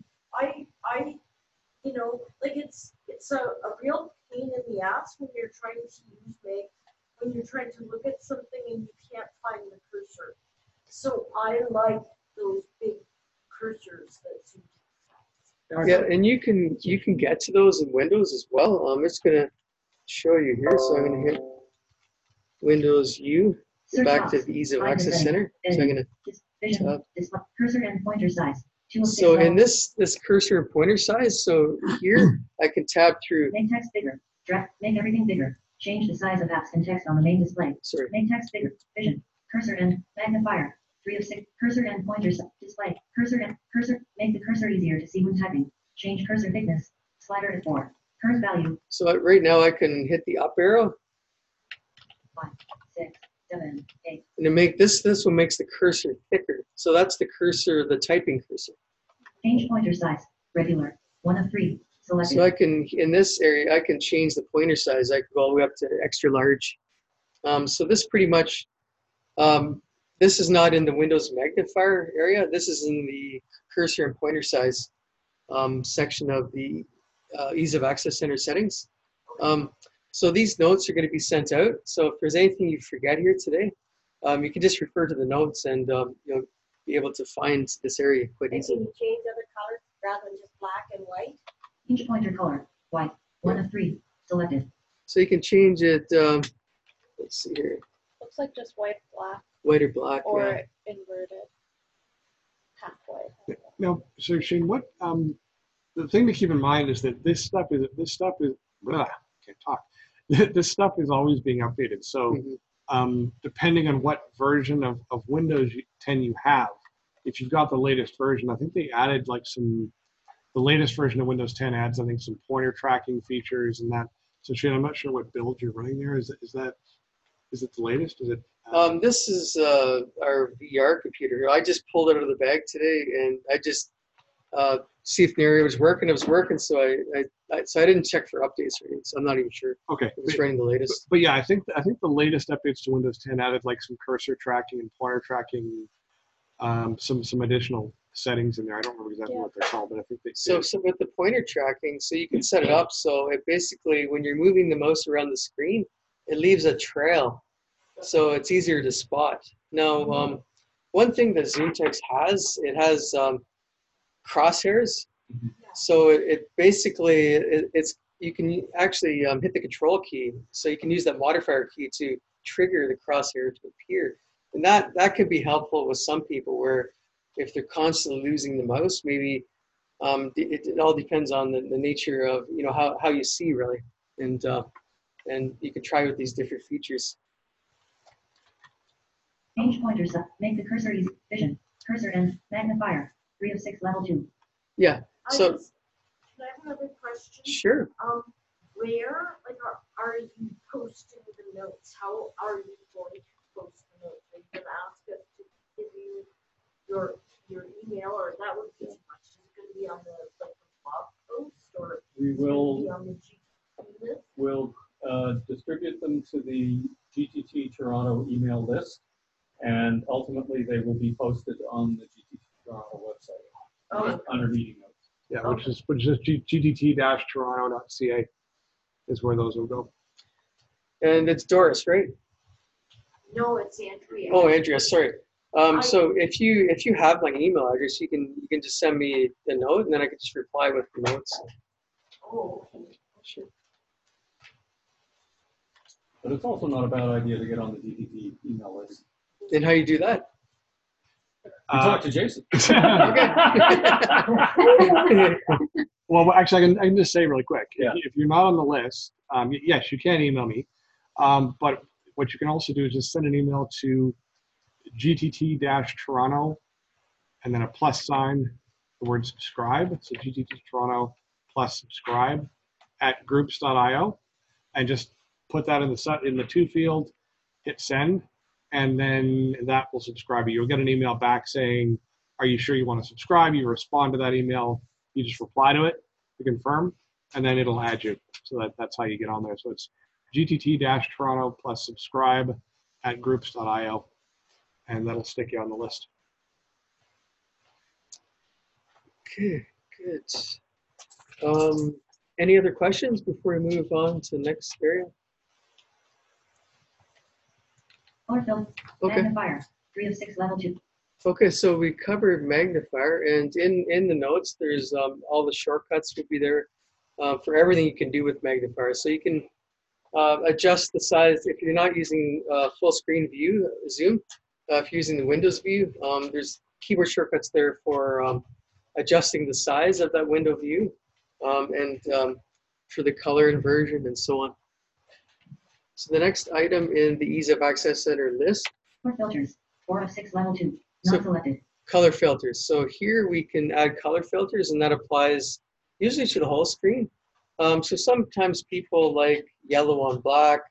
I, you know, like it's a real pain in the ass when you're trying to use when you're trying to look at something and you can't find the cursor. So I like those big cursors that Zoom Text has. Yeah, and you can get to those in Windows as well. I'm just gonna show you here. So I'm gonna hit Windows U, back to the Ease of Access Center. So I'm gonna cursor and pointer size. So in this cursor and pointer size, so here I can tab through. Make text bigger. Make everything bigger. Change the size of apps and text on the main display. Sorry. Make text bigger. Vision. Cursor and magnifier. 3 of 6. Cursor and pointer display. Cursor. Make the cursor easier to see when typing. Change cursor thickness. Slider to 4. Current value. So right now I can hit the up arrow. 5, 6, 7, 8. And to make this one makes the cursor thicker. So that's the cursor, the typing cursor. Change pointer size. Regular. 1 of 3. Selected. So I can, in this area, I can change the pointer size. I can go all the way up to extra large. So this pretty much, this is not in the Windows Magnifier area. This is in the cursor and pointer size section of the Ease of Access Center settings. So these notes are going to be sent out. So if there's anything you forget here today, you can just refer to the notes and you'll be able to find this area quite easily. Can you change other colors rather than just black and white? Change pointer color. White. 1 of 3. Selected. So you can change it, let's see here. Looks like just white, black. White or black, or yeah. inverted. Half white, Now, so Shane, what the thing to keep in mind is that this stuff is blah, can't talk. This stuff is always being updated. So depending on what version of Windows 10 you have, if you've got the latest version, I think they added like the latest version of Windows 10 adds, I think, some pointer tracking features and that. So Shane, I'm not sure what build you're running there. Is it the latest? Is it? This is our VR computer. I just pulled it out of the bag today, and I just see if the area was working. It was working, so I didn't check for updates or anything. So I'm not even sure. Okay. It was running the latest. But yeah, I think the latest updates to Windows 10 added like some cursor tracking and pointer tracking, some additional settings in there. I don't remember exactly what they're called, but I think they. So with the pointer tracking, so you can set it up so it basically, when you're moving the mouse around the screen, it leaves a trail, so it's easier to spot. Now, one thing that ZoomText has, it has crosshairs. So it basically you can actually hit the control key, so you can use that modifier key to trigger the crosshair to appear, and that could be helpful with some people where if they're constantly losing the mouse, maybe it all depends on the nature of how you see really, and you can try with these different features. Change pointers up. Make the cursor easy. Vision. Cursor and magnifier. 3 of 6 level 2. Yeah. So. Can I have another question? Sure. Where are you posting the notes? How are you going to post the notes? Are you going to ask us to give you your email, or that would be too much? Is it going to be on the blog post, or we is it will going to be on the GTT list? We'll distribute them to the GTT Toronto email list, and ultimately they will be posted on the GTT Toronto website under meeting notes. Yeah, which is gtt-toronto.ca is where those will go. And it's Doris, right? No, it's Andrea. Oh, Andrea, sorry. So if you have my email address, you can just send me the note, and then I can just reply with the notes. Oh, okay. Sure. But it's also not a bad idea to get on the GTT email list. And how you do that? You talk to Jason. Well, actually, I can just say really quick. Yeah. If you're not on the list, yes, you can email me. But what you can also do is just send an email to gtt-toronto and then a plus sign, the word subscribe. So gtt toronto plus subscribe at groups.io, and just put that in the to field, hit send, and then that will subscribe you. You'll get an email back saying, are you sure you want to subscribe? You respond to that email, you just reply to it to confirm, and then it'll add you. So that's how you get on there. So it's gtt-toronto plus subscribe at groups.io, and that'll stick you on the list. Okay, good. Any other questions before we move on to the next area? Color fill. Okay. Magnifier. 3 of 6 level 2. Okay, so we covered magnifier, and in the notes, there's all the shortcuts will be there for everything you can do with magnifier. So you can adjust the size if you're not using full screen view, Zoom. If you're using the Windows view, there's keyboard shortcuts there for adjusting the size of that window view, and for the color inversion and so on. So the next item in the Ease of Access Center list. Color filters. 4 of 6 level 2. Not selected. Color filters. So here we can add color filters, and that applies usually to the whole screen. So sometimes people like yellow on black.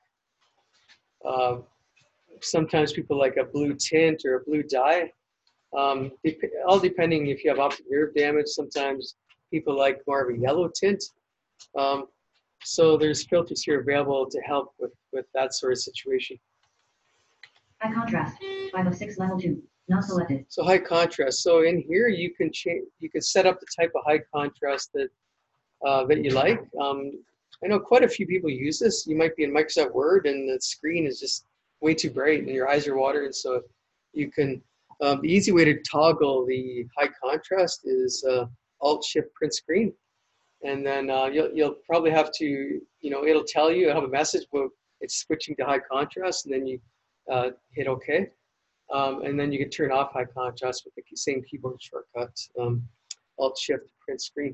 Sometimes people like a blue tint or a blue dye. All depending if you have optic nerve damage. Sometimes people like more of a yellow tint. So there's filters here available to help with that sort of situation. High contrast. 5 of 6 level 2. Not selected. So high contrast. So in here you can change. You can set up the type of high contrast that that you like. I know quite a few people use this. You might be in Microsoft Word and the screen is just way too bright and your eyes are watering. So you can. The easy way to toggle the high contrast is Alt-Shift Print Screen, and then you'll probably have to. It'll tell you. It'll have a message, but it's switching to high contrast, and then you hit OK. And then you can turn off high contrast with the same keyboard shortcut, Alt Shift print screen.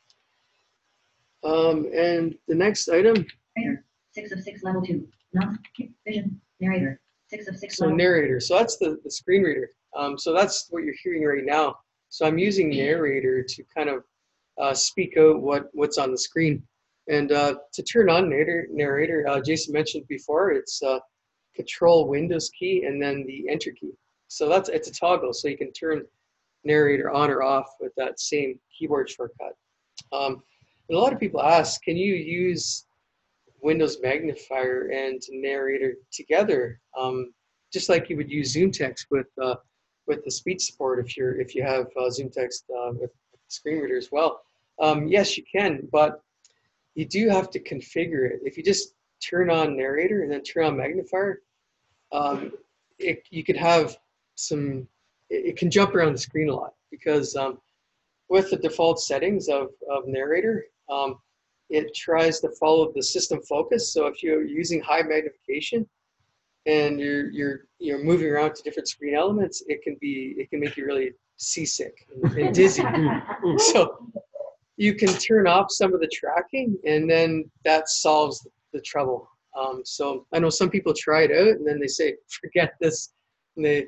And the next item. Narrator, 6 of 6 level 2. Vision, narrator, 6 of 6 So level narrator, so that's the screen reader. So that's what you're hearing right now. So I'm using narrator to kind of speak out what's on the screen. And to turn on narrator, Jason mentioned before, it's Control Windows key and then the Enter key. So it's a toggle, so you can turn narrator on or off with that same keyboard shortcut. And a lot of people ask, can you use Windows Magnifier and narrator together, just like you would use ZoomText with the speech support if you have ZoomText with the screen reader as well. Yes, you can, but you do have to configure it. If you just turn on narrator and then turn on magnifier, you could have it can jump around the screen a lot because with the default settings of narrator, it tries to follow the system focus. So if you're using high magnification and you're moving around to different screen elements, it can make you really seasick and dizzy. So you can turn off some of the tracking, and then that solves the trouble. So I know some people try it out and then they say, forget this, and they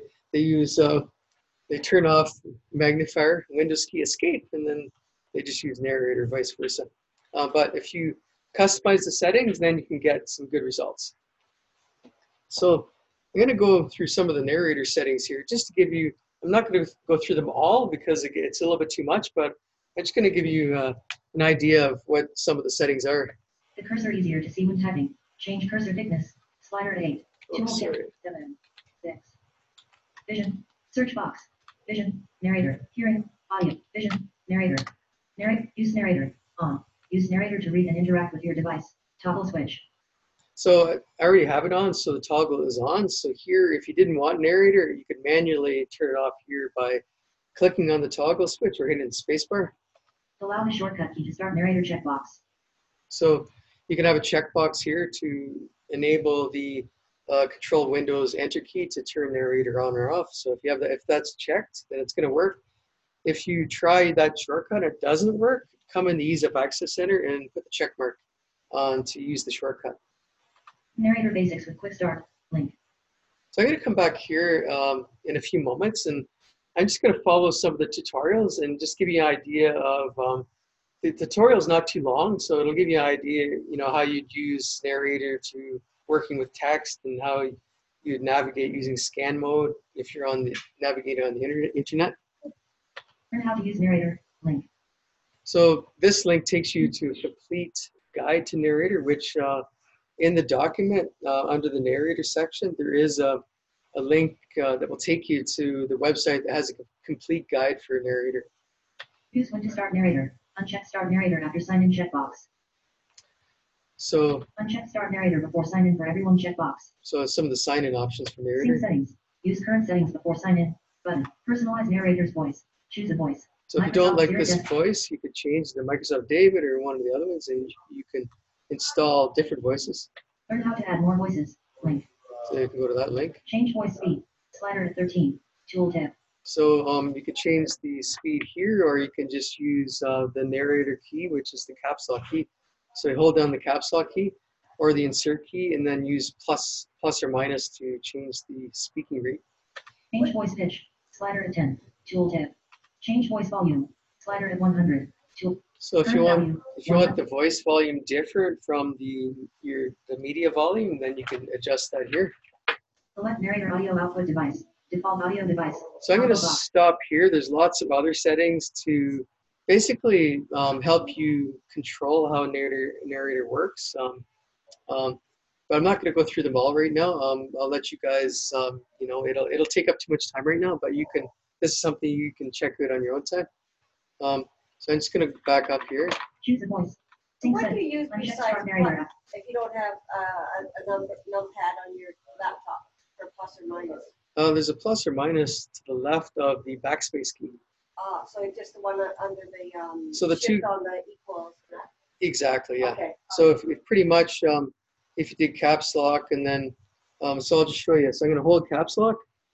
turn off magnifier, Windows key escape, and then they just use narrator, vice versa. But if you customize the settings, then you can get some good results. So I'm going to go through some of the narrator settings here just to give you, I'm not going to go through them all because it's a little bit too much, but I'm just going to give you an idea of what some of the settings are. The cursor easier to see when typing. Change cursor thickness. Slider 8. Oh, sorry. 7. 6. Vision. Search box. Vision. Narrator. Hearing. Audio. Vision. Narrator. Use narrator. On. Use narrator to read and interact with your device. Toggle switch. So I already have it on, so the toggle is on. So here, if you didn't want narrator, you could manually turn it off here by clicking on the toggle switch or hitting the spacebar. Allow the shortcut key to start narrator checkbox. So you can have a checkbox here to enable the Control Windows Enter key to turn narrator on or off. So if that's checked, then it's going to work. If you try that shortcut and it doesn't work, come in the Ease of Access Center and put the check mark on to use the shortcut. Narrator basics with quick start link. So I'm going to come back here in a few moments, and I'm just going to follow some of the tutorials and just give you an idea of the tutorial is not too long, so it'll give you an idea, how you'd use narrator to working with text and how you'd navigate using scan mode if you're navigating on the internet. Learn how to use narrator link. So this link takes you to a complete guide to narrator, which in the document under the narrator section, there is a link that will take you to the website that has a complete guide for narrator. Use when to start narrator. Uncheck start narrator after sign in checkbox. So uncheck start narrator before sign in for everyone checkbox. So some of the sign in options for narrator. Sync settings. Use current settings before sign in. Button. Personalize narrator's voice. Choose a voice. So if you don't like this voice, you could change to Microsoft David or one of the other ones, and you can install different voices. Learn how to add more voices. Link. So you can go to that link. Change voice speed. Slider to 13. Tool tab. So you could change the speed here, or you can just use the narrator key, which is the caps lock key. So you hold down the caps lock key or the insert key, and then use plus or minus to change the speaking rate. Change voice pitch. Slider to 10. Tool tab. Change voice volume. Slider at 100. Tool. So if you want the voice volume different from the media volume, then you can adjust that here. Select narrator audio output device. Default audio device. So I'm going to stop here. There's lots of other settings to basically help you control how narrator works. But I'm not going to go through them all right now. I'll let you guys, it'll take up too much time right now, but this is something you can check out on your own time. So I'm just going to back up here. Choose a voice. What do you use besides plus if you don't have a numpad on your laptop for plus or minus? There's a plus or minus to the left of the backspace key. So it's just the one under the so the shift two on the equals. Exactly, yeah. Okay. So if pretty much if you did caps lock and then so I'll just show you. So I'm going to hold caps lock,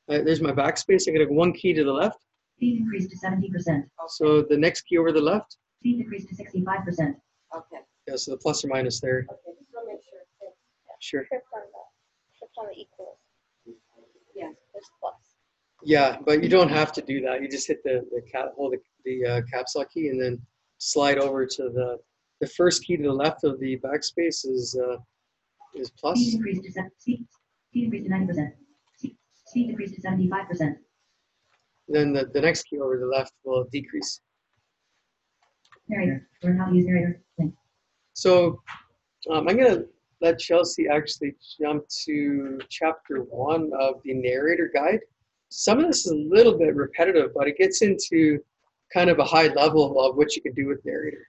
There's my backspace. I got one key to the left. Speed increased to 70%. So the next key over the left. Speed decreased to 65%. Okay. Yeah, so the plus or minus there. Okay, just want to make sure. Sure. Shift on the equals. Yeah. There's plus. Yeah, but you don't have to do that. You just hit hold the caps lock key and then slide over to the first key to the left of the backspace is plus. Speed increased to 90%. Speed decreased to 75%. Then the next key over the left will decrease. Narrator. Learn how to use narrator. Link. So I'm going to let Chelsea actually jump to chapter 1 of the narrator guide. Some of this is a little bit repetitive, but it gets into kind of a high level of what you can do with narrator.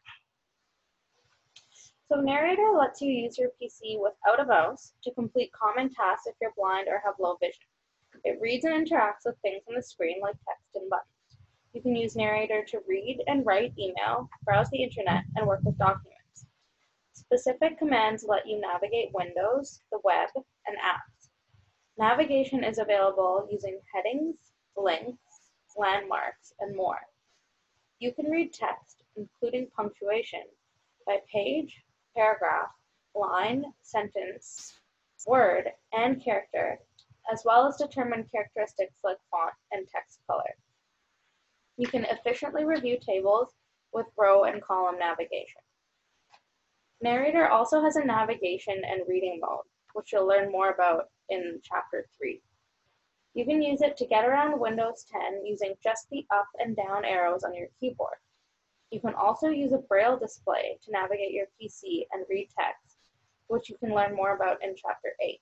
So Narrator lets you use your PC without a mouse to complete common tasks if you're blind or have low vision. It reads and interacts with things on the screen like text and buttons. You can use Narrator to read and write email, browse the internet, and work with documents. Specific commands let you navigate windows, the web, and apps. Navigation is available using headings, links, landmarks, and more. You can read text, including punctuation, by page, paragraph, line, sentence, word, and character, as well as determine characteristics like font and text color. You can efficiently review tables with row and column navigation. Narrator also has a navigation and reading mode, which you'll learn more about in Chapter 3. You can use it to get around Windows 10 using just the up and down arrows on your keyboard. You can also use a Braille display to navigate your PC and read text, which you can learn more about in Chapter 8.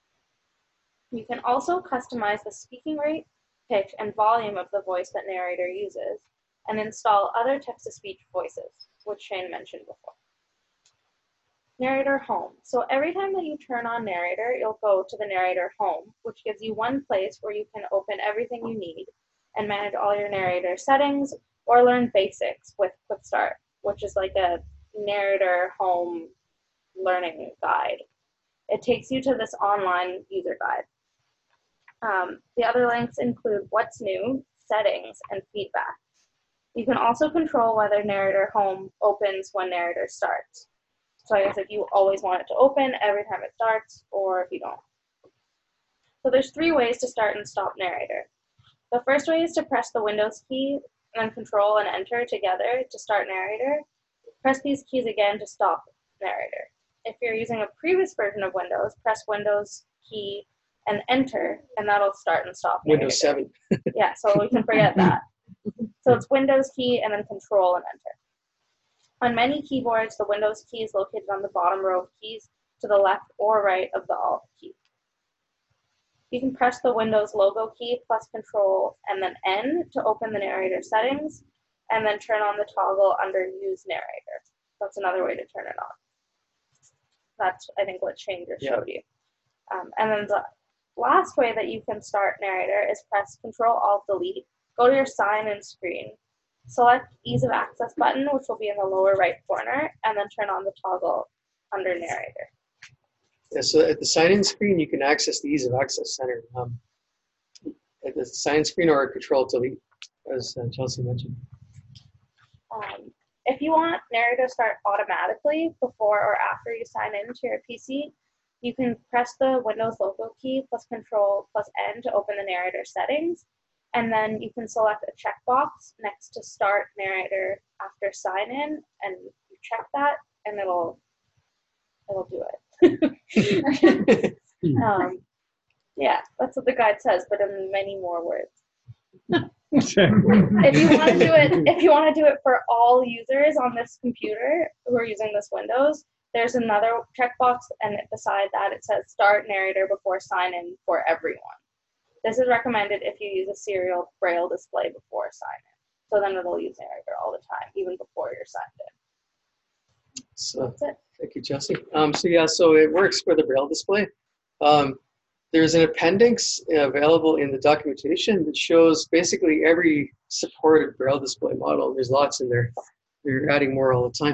You can also customize the speaking rate, pitch, and volume of the voice that Narrator uses, and install other text-to-speech voices, which Shane mentioned before. Narrator Home. So every time that you turn on Narrator, you'll go to the Narrator Home, which gives you one place where you can open everything you need and manage all your Narrator settings or learn basics with Quick Start, which is like a Narrator Home learning guide. It takes you to this online user guide. The other links include what's new, settings, and feedback. You can also control whether Narrator Home opens when Narrator starts. So I guess if you always want it to open every time it starts, or if you don't. So there's 3 ways to start and stop Narrator. The first way is to press the Windows key and then Control and Enter together to start Narrator. Press these keys again to stop Narrator. If you're using a previous version of Windows, press Windows key and Enter, and that'll start and stop Narrator. Windows 7. Yeah, so we can forget that. So it's Windows key and then Control and Enter. On many keyboards, the Windows key is located on the bottom row of keys to the left or right of the Alt key. You can press the Windows logo key plus Control and then N to open the Narrator settings, and then turn on the toggle under Use Narrator. That's another way to turn it on. That's, I think, what Shane just showed you. And then the last way that you can start Narrator is press Control-Alt-Delete, go to your sign-in screen, select Ease of Access button, which will be in the lower right corner, and then turn on the toggle under Narrator. Yeah, so at the sign-in screen, you can access the Ease of Access Center at the sign screen or Control-Delete, as Chelsea mentioned. If you want Narrator to start automatically before or after you sign in to your PC, you can press the Windows logo key plus Control plus N to open the Narrator settings, and then you can select a checkbox next to Start Narrator after sign in, and you check that, and it'll do it. Yeah, that's what the guide says, but in many more words. If you want to do it for all users on this computer who are using this Windows, there's another checkbox, and beside that it says Start Narrator before sign in for everyone. This is recommended if you use a serial Braille display before sign in. So then it'll use Narrator all the time, even before you're signed in. So that's it. Thank you, Chelsea. So it works for the Braille display. There's an appendix available in the documentation that shows basically every supported Braille display model. There's lots in there. They're adding more all the time.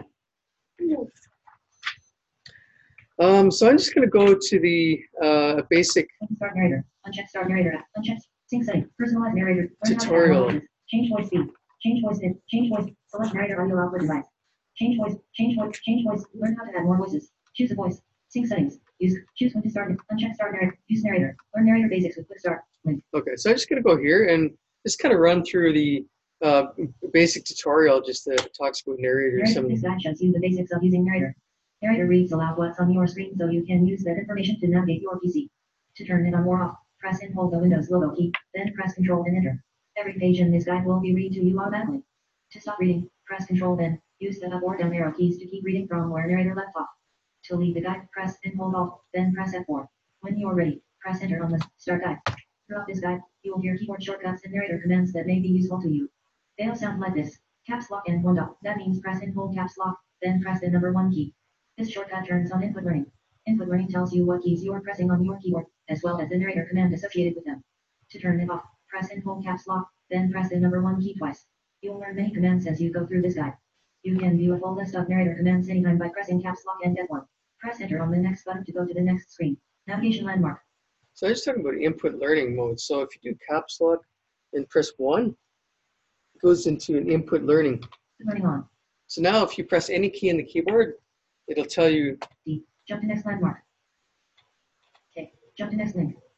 So I'm just going to go to the basic. Start Narrator. Uncheck Start Narrator. Uncheck Sync setting. Personalized narrator. Learn how to add Tutorial. more voices. Change voice speed. Change voice pitch. Change voice. Select narrator audio output device. Change voice. Change voice. Change voice. Learn how to add more voices. Choose a voice. Sync settings. Choose when to start. Uncheck start narrator. Use narrator. Learn narrator basics with quick start. Link. Okay, so I'm just gonna go here and just kind of run through the basic tutorial just that talks about narrator. Narrator this guide shows you the basics of using narrator. Narrator reads aloud what's on your screen so you can use that information to navigate your PC. To turn it on or off, press and hold the Windows logo key, then press Control and Enter. Every page in this guide will be read to you automatically. To stop reading, press Control then use the up or down arrow keys to keep reading from where narrator left off. To leave the guide, press and hold Alt, then press F4. When you're ready, press Enter on the Start Guide. Throughout this guide, you will hear keyboard shortcuts and narrator commands that may be useful to you. They'll sound like this: Caps Lock and 1 dot. That means press and hold Caps Lock, then press the number 1 key. This shortcut turns on input learning. Input learning tells you what keys you're pressing on your keyboard, as well as the narrator command associated with them. To turn it off, press and hold Caps Lock, then press the number 1 key twice. You'll learn many commands as you go through this guide. You can view a full list of narrator commands anytime by pressing Caps Lock and F1. Press Enter on the next button to go to the next screen. Navigation landmark. So I'm just talking about input learning mode. So if you do caps lock and press 1, it goes into an input learning. Learning on. So now if you press any key in the keyboard, it'll tell you. D. Jump to next landmark. Okay. Jump to next link.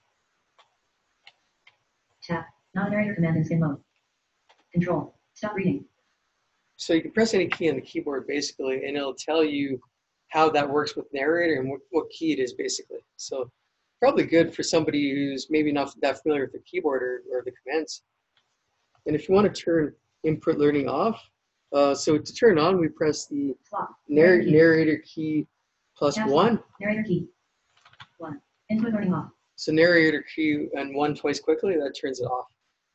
Tap. Non-narrator command in skin mode. Control. Stop reading. So you can press any key on the keyboard basically, and it'll tell you how that works with narrator and what key it is basically. So probably good for somebody who's maybe not that familiar with the keyboard or the commands. And if you want to turn input learning off, so to turn on, we press the narrator key plus Caps 1. Lock. Narrator key. 1. Input learning off. So narrator key and 1 twice quickly, that turns it off.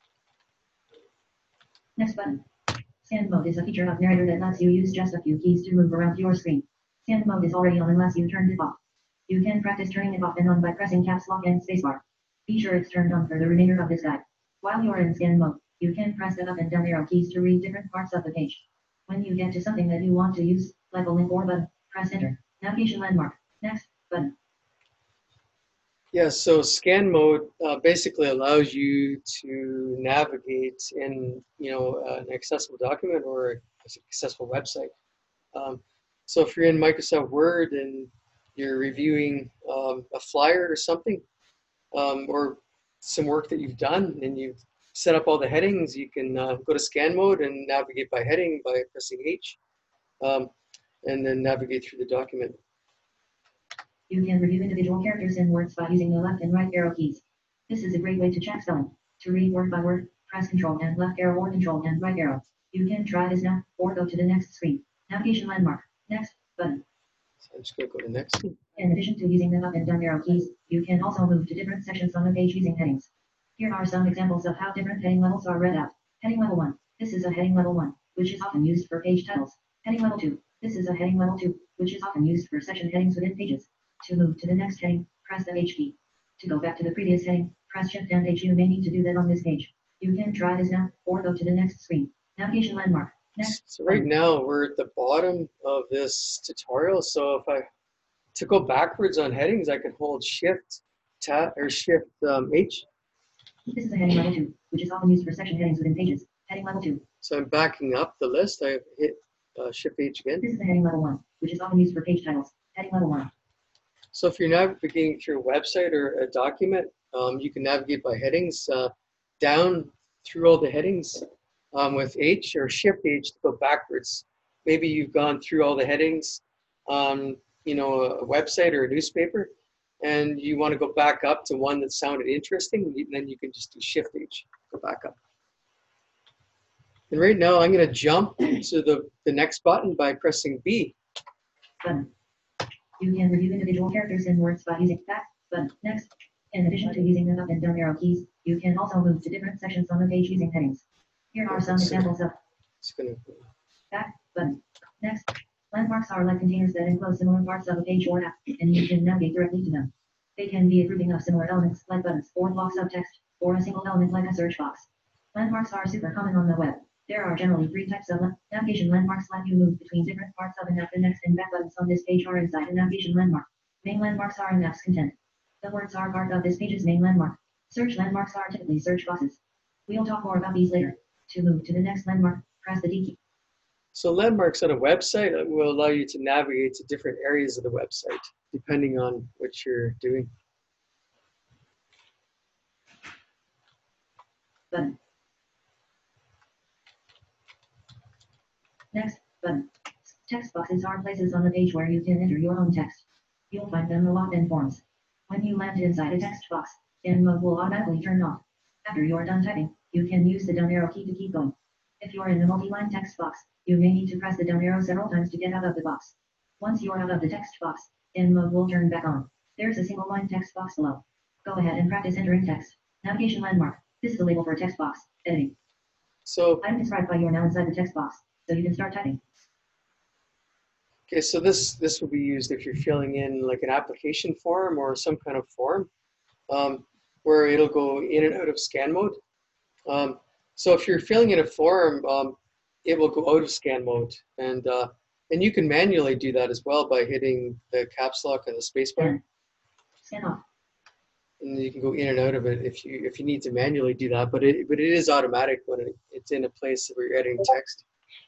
Next button. Scan mode is a feature of narrator that lets you use just a few keys to move around your screen. Scan mode is already on unless you turned it off. You can practice turning it off and on by pressing caps lock and spacebar. Be sure it's turned on for the remainder of this guide. While you are in scan mode, you can press the up and down arrow keys to read different parts of the page. When you get to something that you want to use, like a link or button, press Enter. Navigation landmark. Next button. Yeah, so scan mode basically allows you to navigate in, an accessible document or an accessible website. So if you're in Microsoft Word and you're reviewing a flyer or something, or some work that you've done and you've set up all the headings, you can go to scan mode and navigate by heading by pressing H, and then navigate through the document. You can review individual characters in words by using the left and right arrow keys. This is a great way to check spelling. To read word by word, press Control and left arrow or Control and right arrow. You can try this now, or go to the next screen. Navigation landmark. Next button. So I'm just going to go to next. In addition to using the up and down arrow keys, you can also move to different sections on the page using headings. Here are some examples of how different heading levels are read out. Heading level 1. This is a heading level 1, which is often used for page titles. Heading level 2. This is a heading level 2, which is often used for section headings within pages. To move to the next heading, press the H key. To go back to the previous heading, press Shift and H. You may need to do that on this page. You can try this now, or go to the next screen. Navigation landmark. Next. So right now we're at the bottom of this tutorial. So if to go backwards on headings, I can hold Shift Tab or Shift H. This is a heading level 2, which is often used for section headings within pages. Heading level 2. So I'm backing up the list. I hit Shift H again. This is a heading level 1, which is often used for page titles. Heading level 1. So if you're navigating through a website or a document, you can navigate by headings down through all the headings with H or Shift H to go backwards. Maybe you've gone through all the headings on a website or a newspaper, and you want to go back up to one that sounded interesting, then you can just do Shift H, go back up. And right now I'm going to jump to the next button by pressing B. Button. You can review individual characters in words by using back button. Next. In addition to using the up and down arrow keys, you can also move to different sections on the page using headings. Here are some examples of back button. Next. Landmarks are like containers that enclose similar parts of a page or app, and you can navigate directly to them. They can be a grouping of similar elements like buttons or blocks of text, or a single element like a search box. Landmarks are super common on the web. There are generally 3 types of navigation landmarks. Let you move between different parts of an app. The next and back buttons on this page are inside a navigation landmark. Main landmarks are in app's content. The words are part of this page's main landmark. Search landmarks are typically search boxes. We'll talk more about these later. To move to the next landmark, press the D key. So landmarks on a website will allow you to navigate to different areas of the website, depending on what you're doing. Button. Next, button. Text boxes are places on the page where you can enter your own text. You'll find them locked in forms. When you land inside a text box, InMode will automatically turn off. After you're done typing, you can use the down arrow key to keep going. If you're in a multi-line text box, you may need to press the down arrow several times to get out of the box. Once you're out of the text box, InMode will turn back on. There's a single line text box below. Go ahead and practice entering text. Navigation landmark. This is a label for a text box. Editing. So I'm described by you are now inside the text box, so you can start typing. okay, so this will be used if you're filling in like an application form or some kind of form, where it'll go in and out of scan mode. So if you're filling in a form, it will go out of scan mode, and you can manually do that as well by hitting the caps lock and the space bar. Scan off. And you can go in and out of it if you need to manually do that, but it is automatic when it's in a place where you're editing text.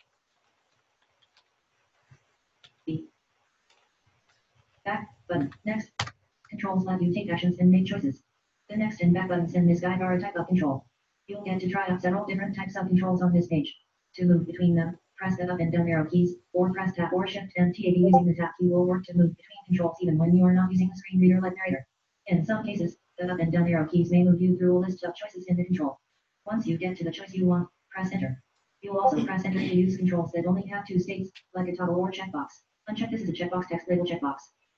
Back button. Next. Controls let you take actions and make choices. The next and back buttons in this guide are a type of control. You'll get to try out several different types of controls on this page. To move between them, press the up and down arrow keys, or press tab or shift and tab. Using the tab key will work to move between controls even when you are not using a screen reader like Narrator. In some cases, the up and down arrow keys may move you through a list of choices in the control. Once you get to the choice you want, press enter. You'll also press enter to use controls that only have two states, like a toggle or checkbox. Uncheck this is a checkbox text label checkbox.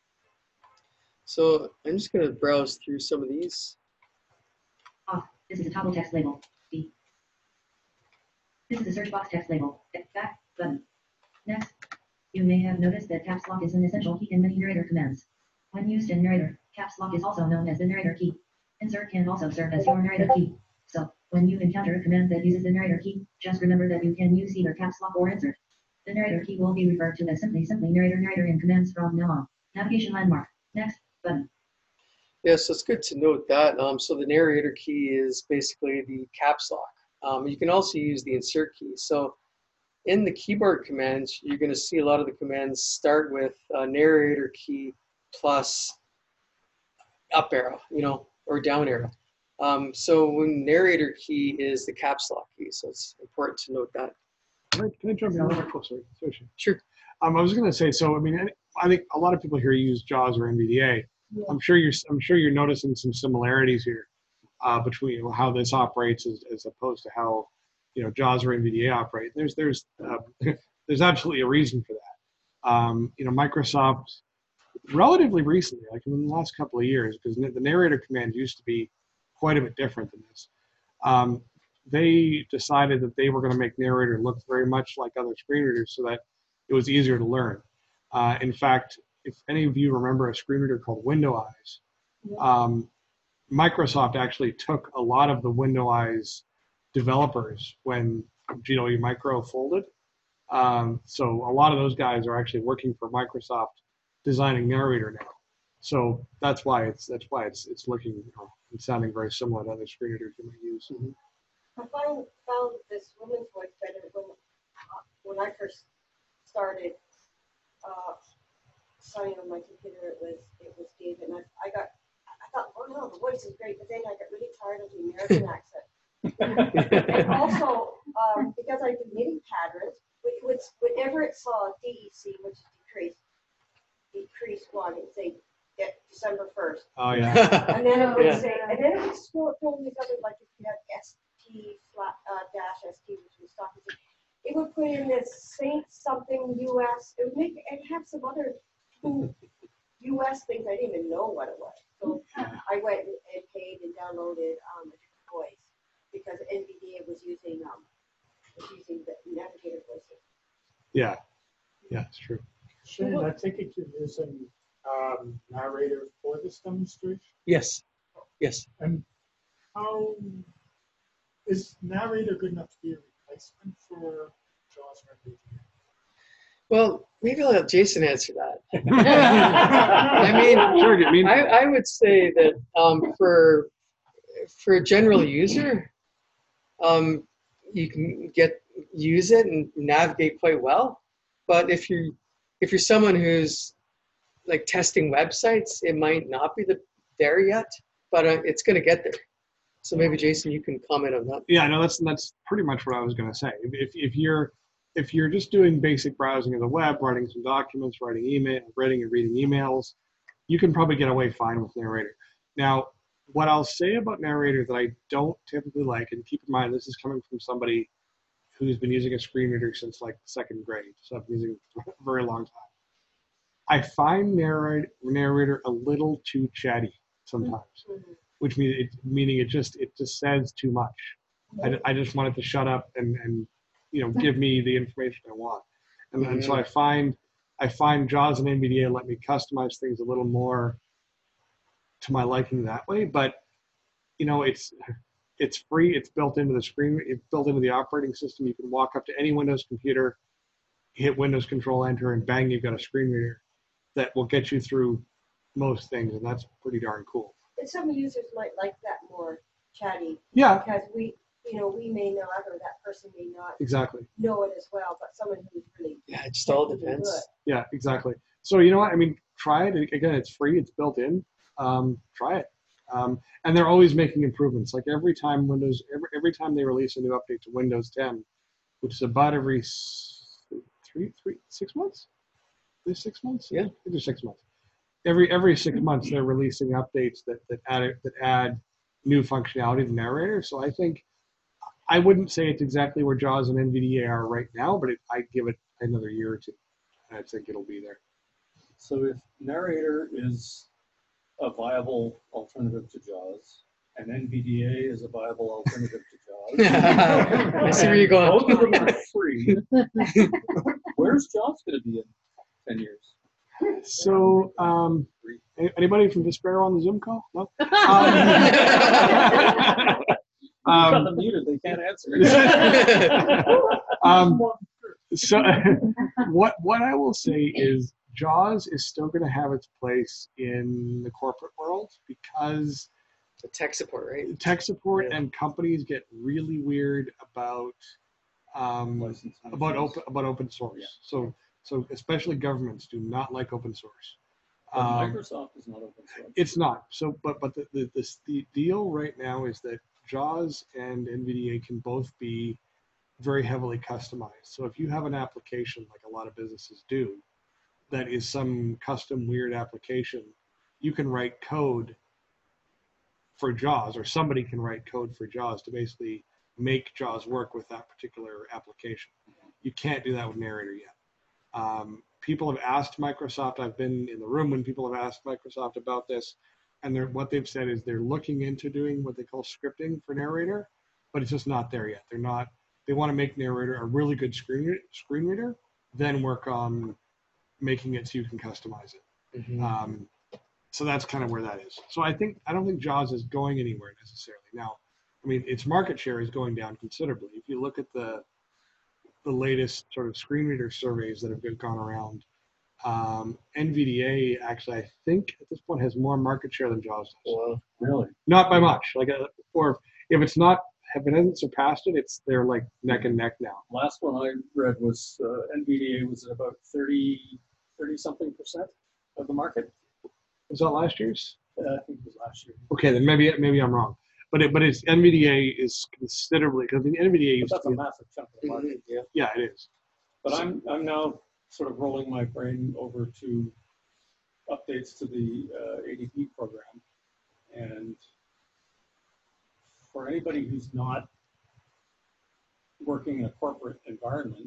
So I'm just going to browse through some of these. Off. This is a toggle text label. D. This is a search box text label. Back button. Next. You may have noticed that caps lock is an essential key in many Narrator commands. When used in Narrator, caps lock is also known as the Narrator key. Insert can also serve as your Narrator key. So, when you encounter a command that uses the Narrator key, just remember that you can use either caps lock or insert. The Narrator key will be referred to as simply Narrator in commands from now on. Navigation landmark. Next button. Yes, so it's good to note that. So the narrator key is basically the caps lock. You can also use the insert key. So in the keyboard commands, you're going to see a lot of the commands start with narrator key plus up arrow, or down arrow. So when narrator key is the caps lock key, so it's important to note that. Can I jump in real quick? Sorry. Sure. I was going to say, so I mean, I think a lot of people here use JAWS or NVDA. Yeah. I'm sure you're noticing some similarities here between how this operates as opposed to how JAWS or NVDA operate. There's absolutely a reason for that. Microsoft relatively recently, like in the last couple of years, because the narrator command used to be quite a bit different than this. They decided that they were going to make narrator look very much like other screen readers so that it was easier to learn. In fact, if any of you remember a screen reader called Window Eyes, Microsoft actually took a lot of the Window Eyes developers when GNOME Micro folded. So a lot of those guys are actually working for Microsoft designing narrator now. So that's why it's looking and sounding very similar to other screen readers you might use. Mm-hmm. I found this woman's voice better when I first started signing on my computer. It was David, and I thought, oh no, the voice is great, but then I got really tired of the American accent. And also, because I do MIDI patterns, whenever it saw DEC, which is decrease one, it'd say December 1st. Oh yeah. And then it would say, and then it would scroll through these other, like if you have ST/-ST, which was stop, it would put in this Saint something US. It would have some other US things I didn't even know what it was. So I went and paid and downloaded a different voice because NVDA was using the Navigator voices. Yeah, it's true. Shane, I take it you're using Narrator for this demonstration? Yes. And how is Narrator good enough to be a replacement for JAWS or NVDA? Well, maybe I'll let Jason answer that. I mean, Sure, I would say that for a general user, you can use it and navigate quite well. But if you're someone who's like testing websites, it might not be there yet, but it's going to get there. So maybe Jason, you can comment on that. Yeah, no, that's pretty much what I was going to say. If you're just doing basic browsing of the web, writing some documents, writing and reading emails, you can probably get away fine with Narrator. Now, what I'll say about Narrator that I don't typically like, and keep in mind this is coming from somebody who's been using a screen reader since like second grade, so I've been using it for a very long time. I find Narrator a little too chatty sometimes, which meaning it just says too much. I just want it to shut up and give me the information I want. And so I find JAWS and NVDA let me customize things a little more to my liking that way. But it's free. It's built into the screen. It's built into the operating system. You can walk up to any Windows computer, hit Windows Control Enter, and bang, you've got a screen reader that will get you through most things, and that's pretty darn cool. And some users might like that more chatty. Yeah. Because we may not, or that person may not Exactly. know it as well, but someone who's really it just all depends. Yeah, exactly. So you know what? I mean, try it. Again, it's free. It's built in. Try it. And they're always making improvements. Like every time they release a new update to Windows 10, which is about every 6 months. Is it 6 months? Yeah, it's 6 months. Every 6 months they're releasing updates that add new functionality to Narrator. So I think I wouldn't say it's exactly where JAWS and NVDA are right now, but I'd give it another year or two, and I think it'll be there. So if Narrator is a viable alternative to JAWS, and NVDA is a viable alternative to JAWS, I see where you're going. Both of them are free. Where's JAWS going to be in 10 years? So, anybody from Vispero on the Zoom call? No? You've got them muted, they can't answer. So what I will say is JAWS is still going to have its place in the corporate world because the tech support, right? Tech support and companies get really weird about open source. Yeah. So especially governments do not like open source. Microsoft is not open source. It's not. So, but the deal right now is that JAWS and NVDA can both be very heavily customized. So if you have an application, like a lot of businesses do, that is some custom weird application, you can write code for JAWS, or somebody can write code for JAWS to basically make JAWS work with that particular application. You can't do that with Narrator yet. People have asked Microsoft, I've been in the room when people have asked Microsoft about this, and what they've said is they're looking into doing what they call scripting for Narrator, but it's just not there yet. They want to make Narrator a really good screen reader, then work on making it so you can customize it. So that's kind of where that is. So I don't think JAWS is going anywhere necessarily. Now, I mean, its market share is going down considerably. If you look at the latest sort of screen reader surveys that have gone around, NVDA actually, I think at this point has more market share than JAWS does. Well, really? Not by much. Or if it hasn't surpassed it, they're like neck and neck now. Last one I read was NVDA was at about 30-something% of the market. Was that last year's? I think it was last year. Okay, then maybe I'm wrong. But it's NVDA is considerably, because the NVDA used that's to a be, massive chunk of the market. Yeah, it is. But I'm now sort of rolling my brain over to updates to the ADP program, and for anybody who's not working in a corporate environment,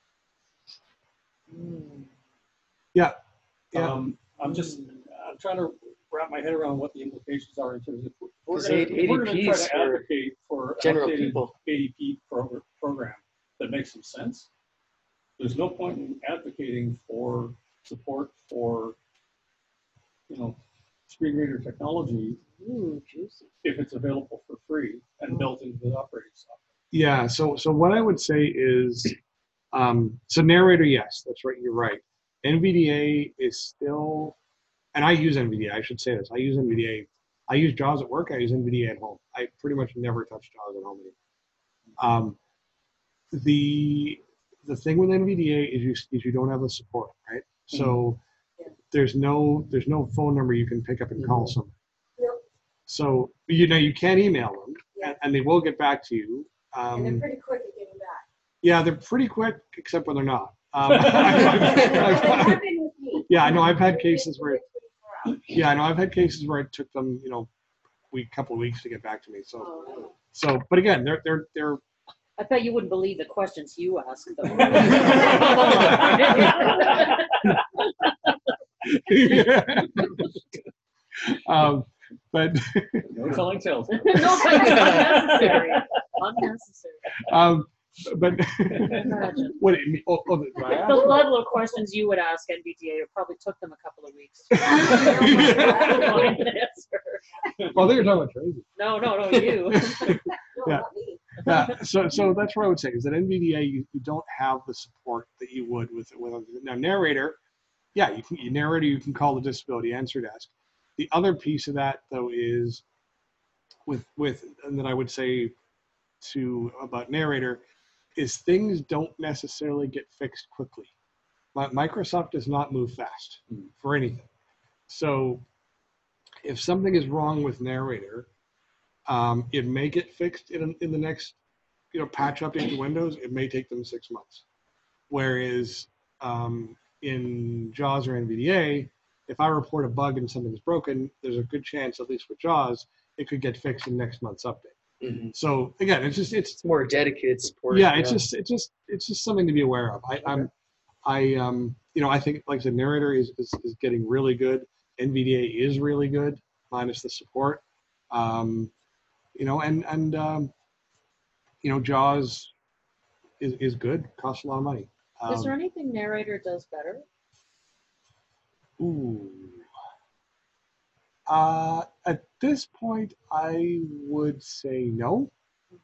I'm trying to wrap my head around what the implications are in terms of we're going to try to advocate for an updated ADP program that makes some sense. There's no point in advocating for support for screen reader technology if it's available for free and built into the operating software. Yeah. So what I would say is, so Narrator, yes, that's right. You're right. NVDA is still, and I use NVDA. I should say this. I use NVDA. I use JAWS at work. I use NVDA at home. I pretty much never touch JAWS at home anymore. The thing with NVDA is you don't have the support, right? So there's no phone number you can pick up and call someone. So you can email them, and they will get back to you. And they're pretty quick at getting back. Yeah, they're pretty quick, except when they're not. Yeah, I know. I've had cases where. Yeah, I know. I've had cases where it took them, couple of weeks to get back to me. So, but again, they're. I bet you wouldn't believe the questions you ask them. But no telling tales. No, unnecessary. Unnecessary. But Imagine. what The level of questions you would ask NVDA probably took them a couple of weeks. Well, they're talking about Tracy. No, you. Yeah. So that's what I would say is that NVDA you don't have the support that you would with now Narrator. Yeah, Narrator you can call the disability answer desk. The other piece of that though is with and that I would say about Narrator is things don't necessarily get fixed quickly. Microsoft does not move fast for anything. So if something is wrong with Narrator, it may get fixed in the next, patch update to Windows. It may take them 6 months. Whereas in JAWS or NVDA, if I report a bug and something's broken, there's a good chance, at least with JAWS, it could get fixed in next month's update. Mm-hmm. So again, it's more dedicated support. Yeah, it's just something to be aware of. I think, like I said, Narrator is getting really good. NVDA is really good, minus the support. JAWS is good, costs a lot of money. Is there anything Narrator does better? At this point, I would say no.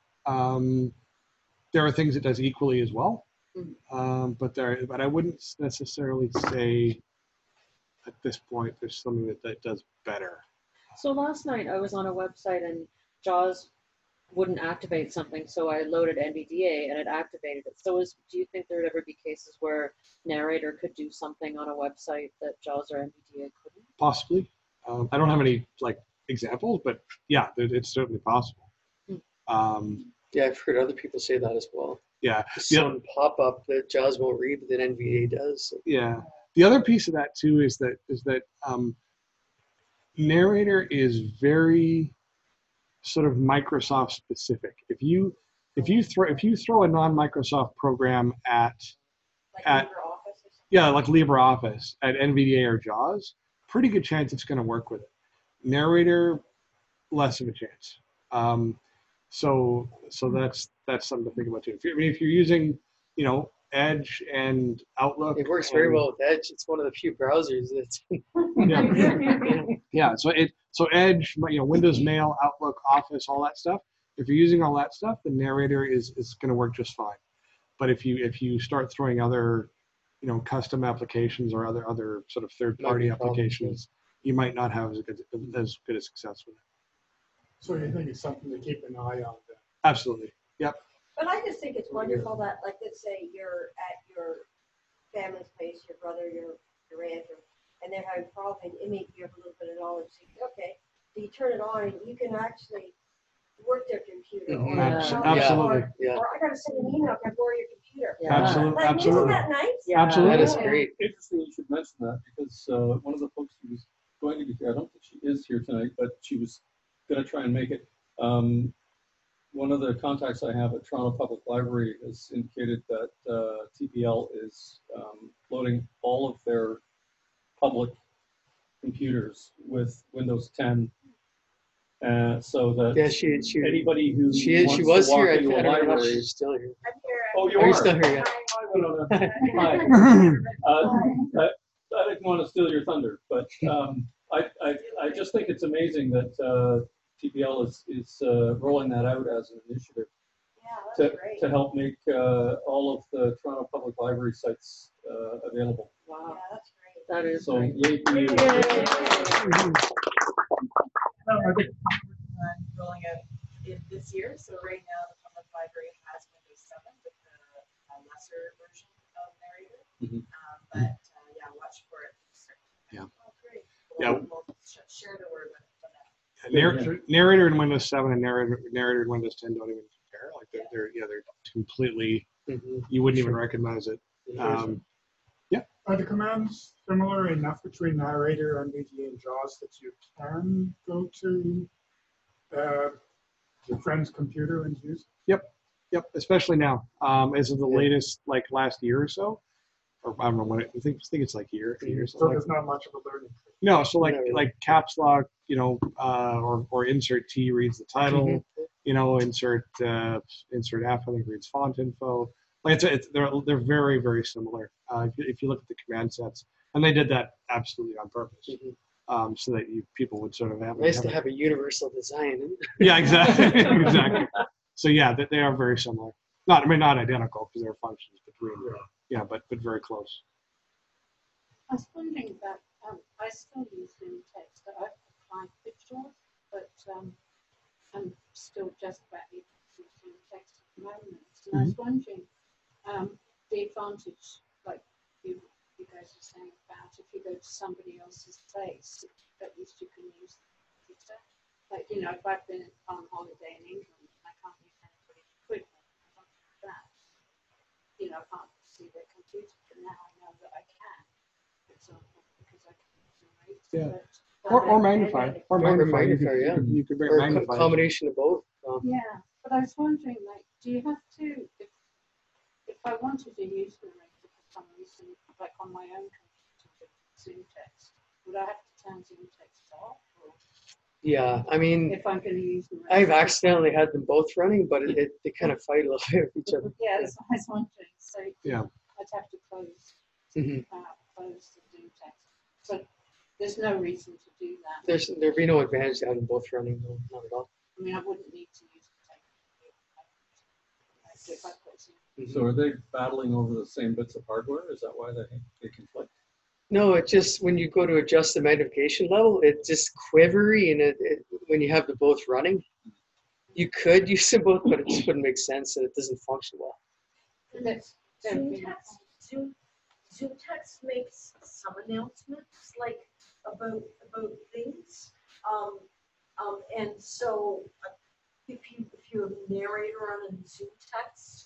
There are things it does equally as well, but I wouldn't necessarily say at this point there's something that does better. So last night I was on a website and JAWS wouldn't activate something, so I loaded NVDA and it activated it. So do you think there would ever be cases where Narrator could do something on a website that JAWS or NVDA couldn't? Possibly. I don't have any examples, but yeah, it's certainly possible. Yeah, I've heard other people say that as well. Yeah. Some pop up that JAWS won't read, but then NVDA does. So. Yeah. The other piece of that too is that Narrator is very sort of Microsoft specific. If you throw a non-Microsoft program at LibreOffice at NVDA or JAWS, pretty good chance it's going to work with it. Narrator, less of a chance. So that's something to think about too. If you're using, Edge and Outlook, it works very well with Edge. It's one of the few browsers that's yeah. So Edge, Windows Mail, Outlook, Office, all that stuff. If you're using all that stuff, the Narrator is going to work just fine. But if you start throwing other, custom applications or other sort of third-party applications, you might not have as good a success with it. So you think it's something to keep an eye on then? Absolutely. Yep. But I just think it's wonderful that, like, let's say you're at your family's place, your brother, your aunt, and they're having problems, and maybe you have a little bit of knowledge. So okay, so you turn it on, and you can actually work their computer. Mm-hmm. Absolutely. Or I got to send an email, can I borrow your computer? Yeah. Absolutely. Like, Absolutely. Isn't that nice? Yeah. Absolutely. That is great. Interesting you should mention that because one of the folks who was going to be here, I don't think she is here tonight, but she was going to try and make it. One of the contacts I have at Toronto Public Library has indicated that TPL is loading all of their public computers with Windows 10, so that anybody who she was here. I don't know if she's still here. I'm here. Oh, you Are are you still here? Hi. I didn't want to steal your thunder, but I just think it's amazing that TPL is rolling that out as an initiative to help make all of the Toronto Public Library sites available. Wow, that's great. That is so. great. Yay for you. rolling out in this year. So right now, the public library has Windows 7 with the lesser version of Narrator. But yeah, watch for it. Yeah. Oh, great. Yeah. We'll share the word when that. Narrator in Windows 7 and Narrator in Windows 10 don't even compare. Like they're completely. You wouldn't even recognize it. Yeah. Are the commands similar enough between Narrator, NVDA, and JAWS that you can go to your friend's computer and use it? Yep. Especially now, as of the latest, like last year or so, or I don't know when. I think it's like a year. So there's not much of a learning curve. No, so like caps lock, or insert T reads the title, insert F I think reads font info. Like they're very, very similar. If you look at the command sets, and they did that absolutely on purpose, so that people would sort of have nice to have a universal design. Yeah, exactly, exactly. So yeah, they are very similar. Not identical because they're functions between. Yeah, but very close. I was wondering that I still use ZoomText. I applied digital, but I'm still just about able to use ZoomText at the moment. And I was wondering the advantage, like you guys were saying about if you go to somebody else's place, at least you can use the computer. Like, if I've been on holiday in England and I can't use anybody's equipment, something like that, I can't see their computer, but now I know that I can, for example, because I can use the rates. Yeah. Or magnifier. Or magnifier, yeah. You could bring magnifier. A combination of both. Yeah, but I was wondering, like, do you have to, if I wanted to use the Narrator for some reason, like on my own computer with ZoomText, would I have to turn ZoomText off? Or Yeah, I mean, if I'm going to use the I've accidentally had them both running, but they kind of fight a little bit with each other. Yeah, that's what I was wondering. So yeah, I'd have to close the ZoomText. So there's no reason to do that. There'd be no advantage to having both running, no, not at all. I mean, I wouldn't need to use the if I put Zoom. So are they battling over the same bits of hardware? Is that why they conflict? No, it just, when you go to adjust the magnification level, it's just quivery, and when you have the both running, you could use them both, but it just wouldn't make sense, and it doesn't function well. ZoomText makes some announcements, like about things, and so if you're a narrator on a ZoomText,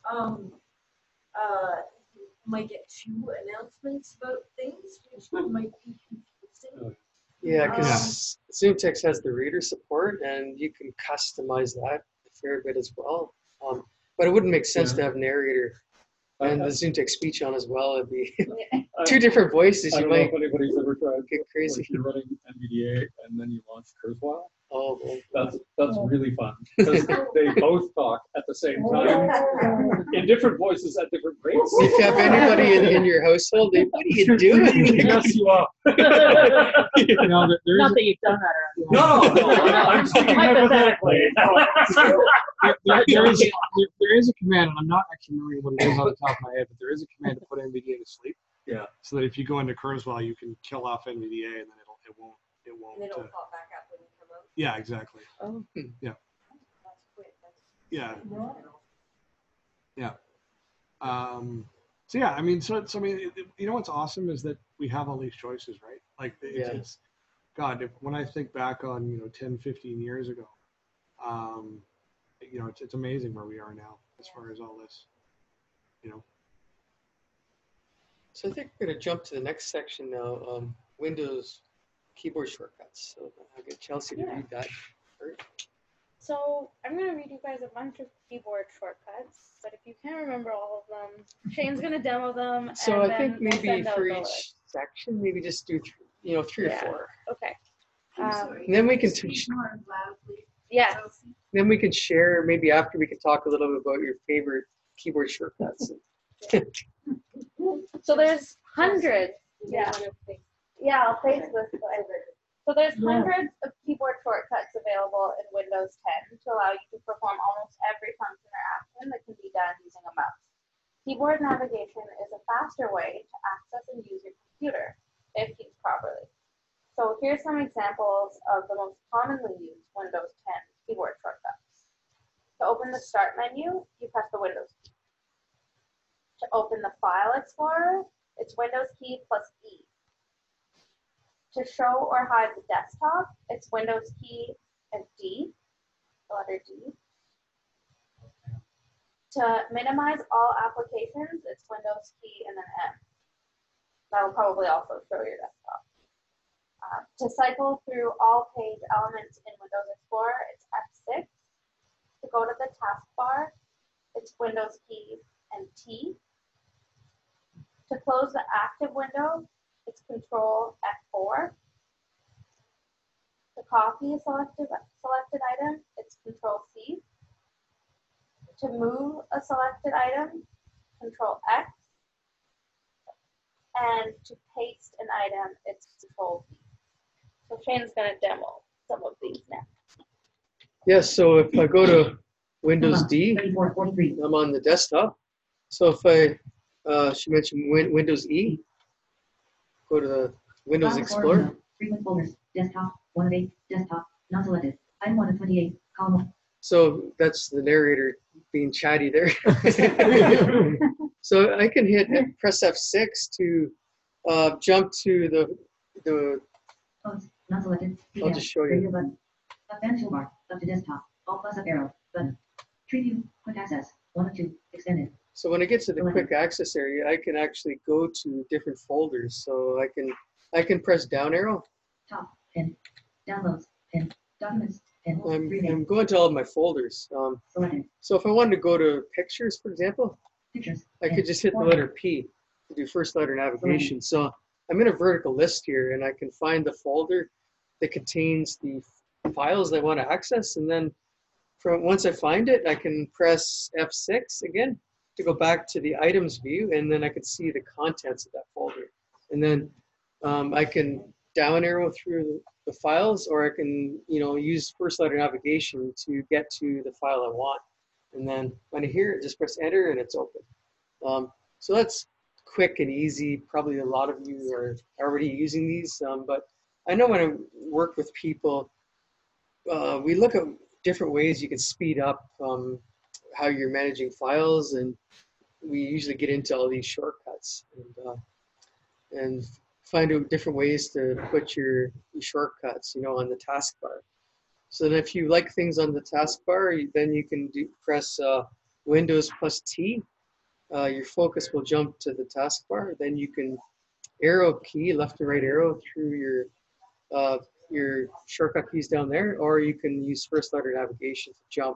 you might get 2 announcements about things, which might be confusing. Yeah, because ZoomText has the reader support, and you can customize that a fair bit as well. But it wouldn't make sense to have narrator and the ZoomText speech on as well. It'd be 2 different voices. I You don't know might if anybody's ever tried get crazy. if you're running NVDA and then you launch Kurzweil. Oh, that's really fun because they both talk at the same time in different voices at different rates. If you have anybody in your household, what are you doing? Mess you up. Not that you've done that. No, I'm speaking hypothetically. There is a command, and I'm not actually remembering what it is on the top of my head, but there is a command to put NVDA to sleep. Yeah. So that if you go into Kurzweil, you can kill off NVDA, and then it won't. And it'll pop back up when you come out. Yeah, exactly. Oh. Yeah. That's quick. Yeah. Yeah. So yeah, I mean, so I mean, what's awesome is that we have all these choices, right? Like, it's God, when I think back on 10, 15 years ago, it's amazing where we are now as far as all this, So I think we're going to jump to the next section now, Windows keyboard shortcuts. So I'll get Chelsea to read that. So I'm going to read you guys a bunch of keyboard shortcuts, but if you can't remember all of them, Shane's going to demo them. So and I think then we'll maybe send out for the each list. section, maybe just do 3 or 4. Okay. And then we can Yes. Then we can share, maybe after we can talk a little bit about your favorite keyboard shortcuts. So there's hundreds. Yeah. Yeah, I'll face this later. So there's hundreds of keyboard shortcuts available in Windows 10 to allow you to perform almost every function or action that can be done using a mouse. Keyboard navigation is a faster way to access and use your computer if used properly. So here's some examples of the most commonly used Windows 10 keyboard shortcuts. To open the Start menu, you press the Windows key. To open the File Explorer, it's Windows key plus E. To show or hide the desktop, it's Windows key and D, the letter D. To minimize all applications, it's Windows key and then M. That will probably also show your desktop. To cycle through all page elements in Windows Explorer, it's F6. To go to the taskbar, it's Windows key and T. To close the active window, it's Control F4. To copy a selected item, it's Control C. To move a selected item, Control X. And to paste an item, it's Control V. So Shane's going to demo some of these now. Yes, so if I go to Windows D, I'm on the desktop. So if I, she mentioned Windows E, go to the Windows Explorer. Frequent folders, desktop, 1 of 8, desktop, not selected. Item 1 of 28, column. So that's the narrator being chatty there. So I can press F6 to jump to the Not selected. I'll just show you. Button. Up and toolbar, up to desktop, Alt plus up arrow, button. Tree view, quick access, 1 of 2, extended. So when I get to the quick access area, I can actually go to different folders. So I can press down arrow. Top, pin, downloads, pin, documents, pin, I'm going to all of my folders. So if I wanted to go to pictures, for example, pictures, I could just hit the letter P to do first letter navigation. So I'm in a vertical list here, and I can find the folder that contains the files that I want to access. And then once I find it, I can press F6 again to go back to the items view, and then I can see the contents of that folder. And then I can down arrow through the files, or I can use first letter navigation to get to the file I want. And then when I hear it, just press enter and it's open. So that's quick and easy. Probably a lot of you are already using these, but I know when I work with people, we look at different ways you can speed up how you're managing files, and we usually get into all these shortcuts and find out different ways to put your shortcuts, on the taskbar. So then if you like things on the taskbar, then you can press Windows plus T. Your focus will jump to the taskbar. Then you can arrow key, left and right arrow through your shortcut keys down there, or you can use first letter navigation to jump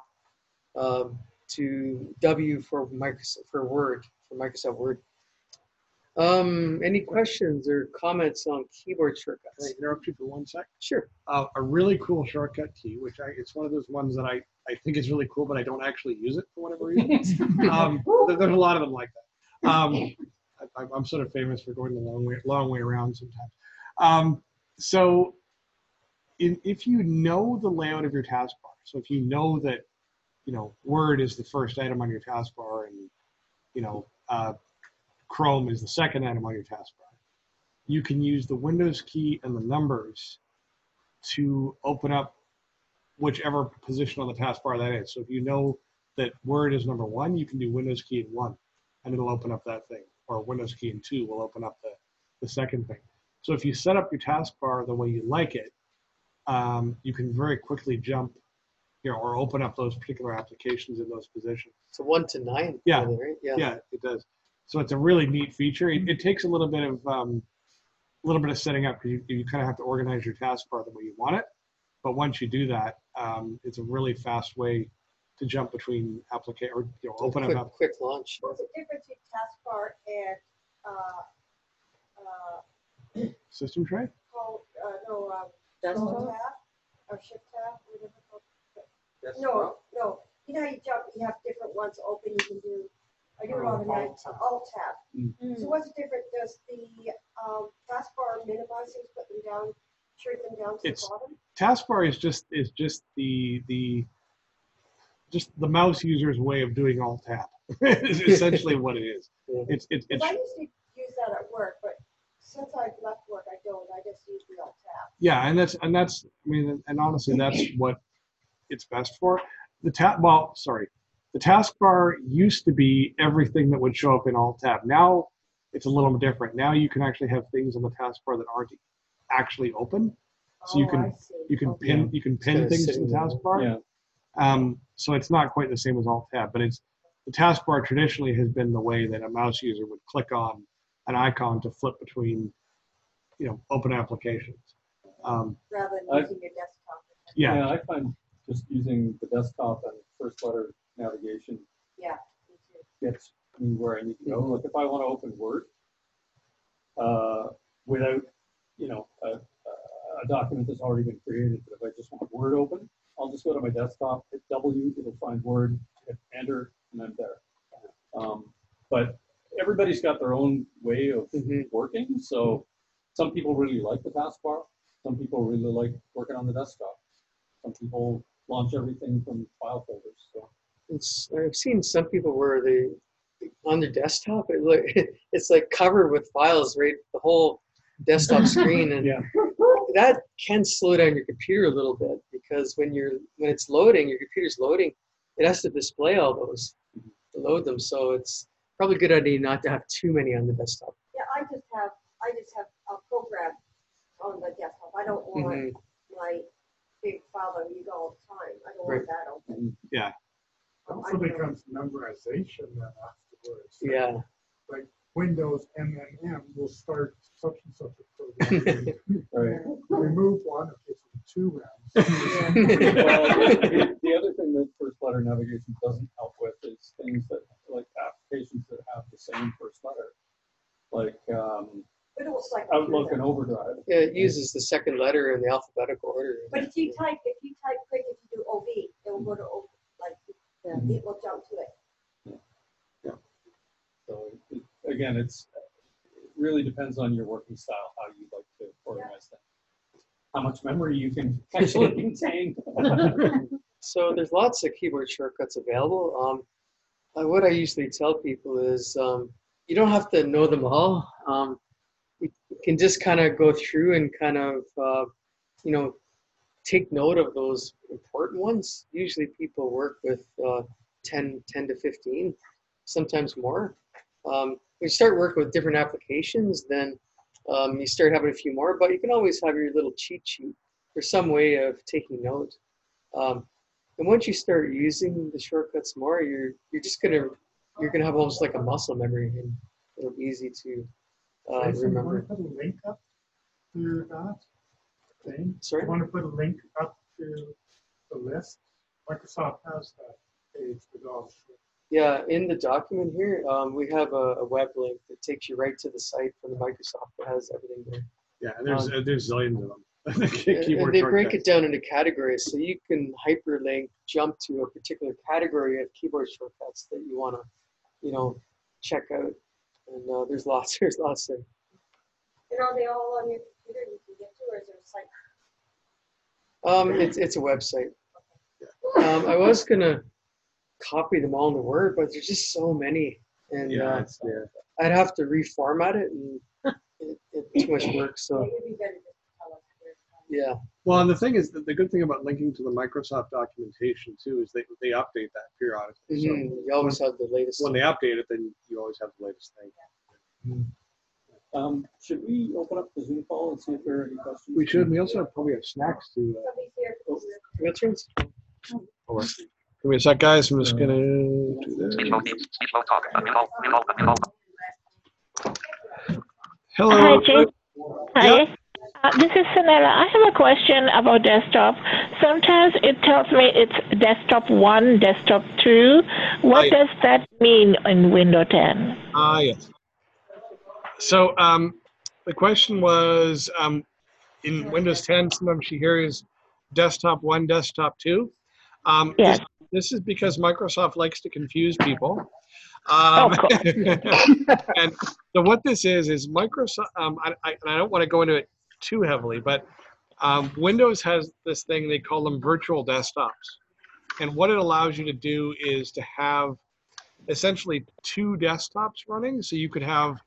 to W for Microsoft Word. Any questions or comments on keyboard shortcuts? Can I interrupt you for 1 sec? Sure. A really cool shortcut key, which it's one of those ones that I think is really cool, but I don't actually use it for whatever reason. There's a lot of them like that. I'm sort of famous for going the long way around sometimes. So if you know the layout of your taskbar, so if you know that, Word is the first item on your taskbar and, Chrome is the second item on your taskbar, you can use the Windows key and the numbers to open up whichever position on the taskbar that is. So if you know that Word is number 1, you can do Windows key and 1, and it'll open up that thing. Or Windows key and 2 will open up the second thing. So if you set up your taskbar the way you like it, you can very quickly jump, or open up those particular applications in those positions. So 1 to 9. Yeah, really, right? Yeah, it does. So it's a really neat feature. It takes a little bit of setting up, because you kind of have to organize your taskbar the way you want it. But once you do that, it's a really fast way to jump between open up. Quick launch. What's the difference between taskbar and System tray? Control tab or shift tab, whatever it's called. No. You know how you jump, you have different ones open, you can do. I do it on the night, Alt tab. So what's the difference? Does the taskbar minimize things, put them down, shrink them down to the bottom? Taskbar is just the mouse user's way of doing Alt tab. Is essentially what it is. It's I used to use that at work, but Since I've left work, I don't, I just use the alt tab. Yeah, and that's I mean, and honestly, that's what it's best for. The taskbar used to be everything that would show up in alt tab. Now it's a little different. Now you can actually have things on the taskbar that aren't actually open. So you can pin things to the taskbar. Yeah. So it's not quite the same as alt tab, but it's the taskbar traditionally has been the way that a mouse user would click on an icon to flip between, open applications. Rather than using your desktop. Yeah. I find just using the desktop and first letter navigation Yeah. gets me where I need to go. Like if I want to open Word without, a document that's already been created, but if I just want Word open, I'll just go to my desktop, hit W, it'll find Word, hit Enter, and I'm there. But everybody's got their own way of working. So some people really like the taskbar. Some people really like working on the desktop. Some people launch everything from file folders. So I've seen some people where they on their desktop it's like covered with files, right? The whole desktop screen, and that can slow down your computer a little bit because when it's loading, your computer's loading, it has to display all those to load them. So it's probably a good idea not to have too many on the desktop. Yeah, I just have a program on the desktop. I don't want my big file that you go all the time. I don't want that open. Yeah. Also becomes memorization then afterwards. Yeah. Like Windows MMM will start such and such a program. Right. Remove one, okay, so 2 rounds. The other thing that first letter navigation doesn't help with is things that, like applications that have the same first letter, like Outlook and Overdrive. Yeah, it uses the second letter in the alphabetical order. But if you type quick, if you do OV, it will go to OV, it will jump to it. Yeah. So again, it really depends on your working style, how you like to organize things, how much memory you can actually contain. So there's lots of keyboard shortcuts available. What I usually tell people is you don't have to know them all. You can just kind of go through and kind of, take note of those important ones. Usually people work with 10 to 15, sometimes more. When you start working with different applications, then you start having a few more, but you can always have your little cheat sheet or some way of taking note. And once you start using the shortcuts more, you're gonna have almost like a muscle memory, and it'll be easy to remember. Want to put a link up to that thing? Sorry? I want to put a link up to the list. Microsoft has that page with all. Yeah, in the document here, we have a web link that takes you right to the site from the Microsoft that has everything there. Yeah, and there's zillions of them. And they break it down into categories, so you can hyperlink, jump to a particular category of keyboard shortcuts that you want to, check out. And there's lots there. And are they all on your computer you can get to, or is there a site? It's a website. I was gonna copy them all into Word, but there's just so many, and I'd have to reformat it, and it's too much work. So yeah. Well, and the thing is, that the good thing about linking to the Microsoft documentation too is they update that periodically. So you always have the latest. When they update it, then you always have the latest thing. Should we open up the Zoom call and see if there are any questions? We should. We also probably have snacks to. Veterans. Give me a sec, guys. I'm just gonna do this. Hello. Hi, Jake. Hi. This is Sanella. I have a question about desktop. Sometimes it tells me it's desktop 1, desktop 2. What does that mean in Windows 10? Yes. So the question was, in Windows 10, sometimes you hear is desktop 1, desktop 2. Yes. This is because Microsoft likes to confuse people. Cool. And so what this is Microsoft, I don't want to go into it too heavily, but Windows has this thing, they call them virtual desktops. And what it allows you to do is to have essentially 2 desktops running. So you could have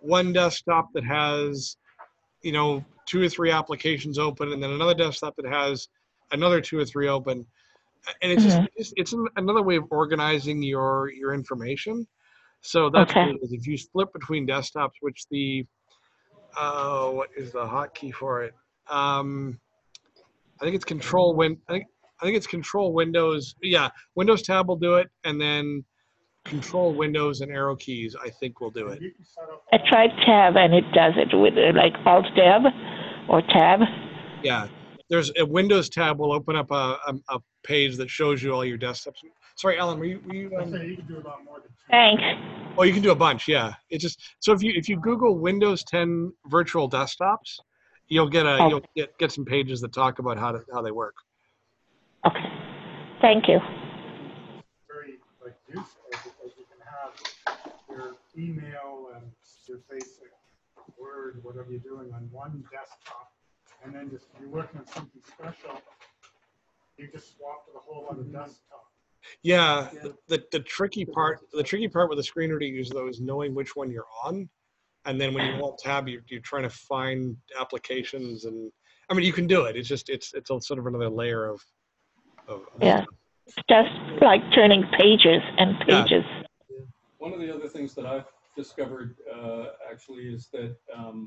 one desktop that has, you know, 2 or 3 applications open, and then another desktop that has another 2 or 3 open. And it's just, it's another way of organizing your information. So that's what it is. If you flip between desktops, which the, what is the hotkey for it? I think it's I think it's Control Windows. Yeah, Windows Tab will do it, and then Control Windows and arrow keys, I think, will do it. I tried Tab and it does it with like Alt Tab or Tab. Yeah, there's a Windows Tab will open up a page that shows you all your desktops. Sorry, Alan, were you You can do a lot more than Thanks. Oh, you can do a bunch, yeah. It's just, so if you Google Windows 10 virtual desktops, you'll get you'll get some pages that talk about how they work. Okay. Thank you. very useful because you can have your email and your basic Word, whatever you're doing, on one desktop, and then just if you're working on something special, you just swap to the whole other desktop. Yeah, the tricky part with the screen reader user though is knowing which one you're on, and then when you Alt Tab, you're trying to find applications, and I mean you can do it. It's just it's a sort of another layer of yeah, it's just like turning pages and pages. Yeah. One of the other things that I've discovered actually is that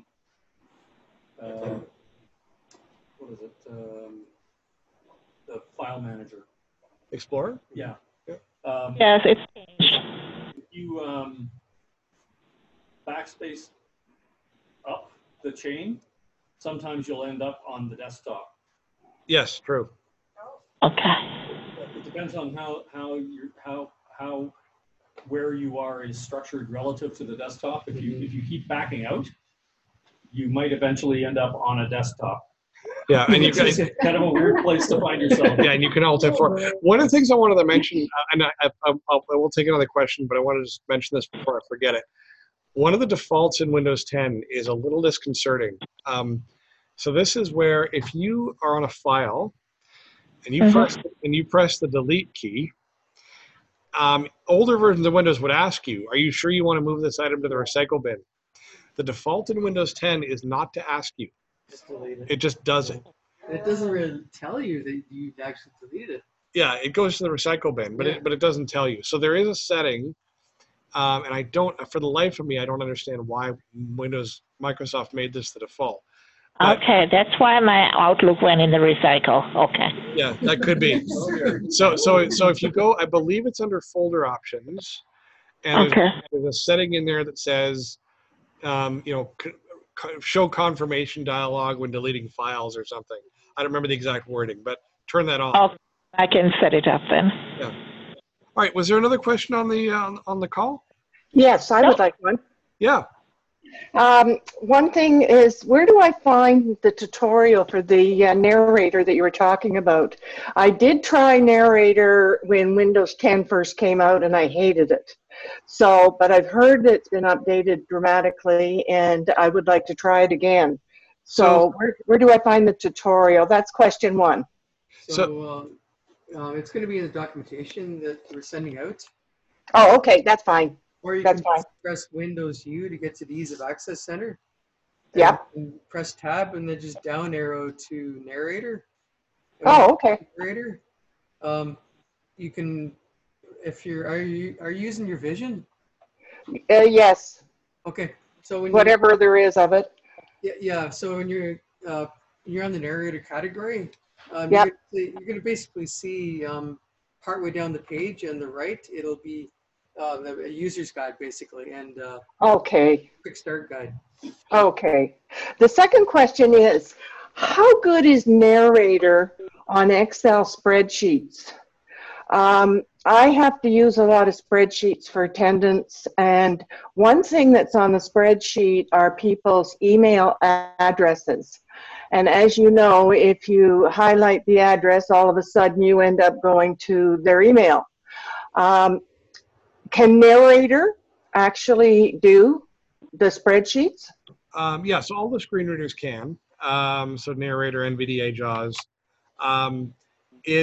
what is it? The file manager. Explorer? Yeah. Yes, it's changed. If you backspace up the chain, sometimes you'll end up on the desktop. Yes, true. Okay. It depends on how where you are is structured relative to the desktop. If you keep backing out, you might eventually end up on a desktop. Yeah, and you it's kind of a weird place to find yourself. Yeah, and you can Alt F4. One of the things I wanted to mention, and I will take another question, but I wanted to just mention this before I forget it. One of the defaults in Windows 10 is a little disconcerting. So this is where if you are on a file and you press the delete key, older versions of Windows would ask you, "Are you sure you want to move this item to the recycle bin?" The default in Windows 10 is not to ask you. It just does it. It doesn't really tell you that you've actually deleted it. Yeah, it goes to the recycle bin, but it doesn't tell you. So there is a setting, and I don't, for the life of me, I don't understand why Microsoft made this the default. But, okay, that's why my Outlook went in the recycle. Okay. Yeah, that could be. So if you go, I believe it's under folder options, and there's a setting in there that says, show confirmation dialog when deleting files or something. I don't remember the exact wording, but turn that on. Oh, I can set it up then. Yeah. All right. Was there another question on the call? Yes, I would like one. Yeah. One thing is, where do I find the tutorial for the narrator that you were talking about? I did try narrator when Windows 10 first came out, and I hated it. So, but I've heard it's been updated dramatically, and I would like to try it again. So where do I find the tutorial? That's question one. So it's going to be in the documentation that we're sending out. Oh, okay, that's fine. Or you can press Windows U to get to the Ease of Access Center. Yep. And press Tab and then just down arrow to Narrator. Oh, okay. Narrator. You can, if are you using your Vision? Yes. Okay. So when whatever there is of it. Yeah. So when you're on the Narrator category, yep. you're going to basically see partway down the page on the right, it'll be a user's guide basically, and okay, quick start guide. Okay. The second question is, how good is Narrator on Excel spreadsheets? I have to use a lot of spreadsheets for attendance, and one thing that's on the spreadsheet are people's email addresses. And as you know, if you highlight the address, all of a sudden you end up going to their email. Can Narrator actually do the spreadsheets? Yeah, so all the screen readers can. So Narrator, NVDA, JAWS.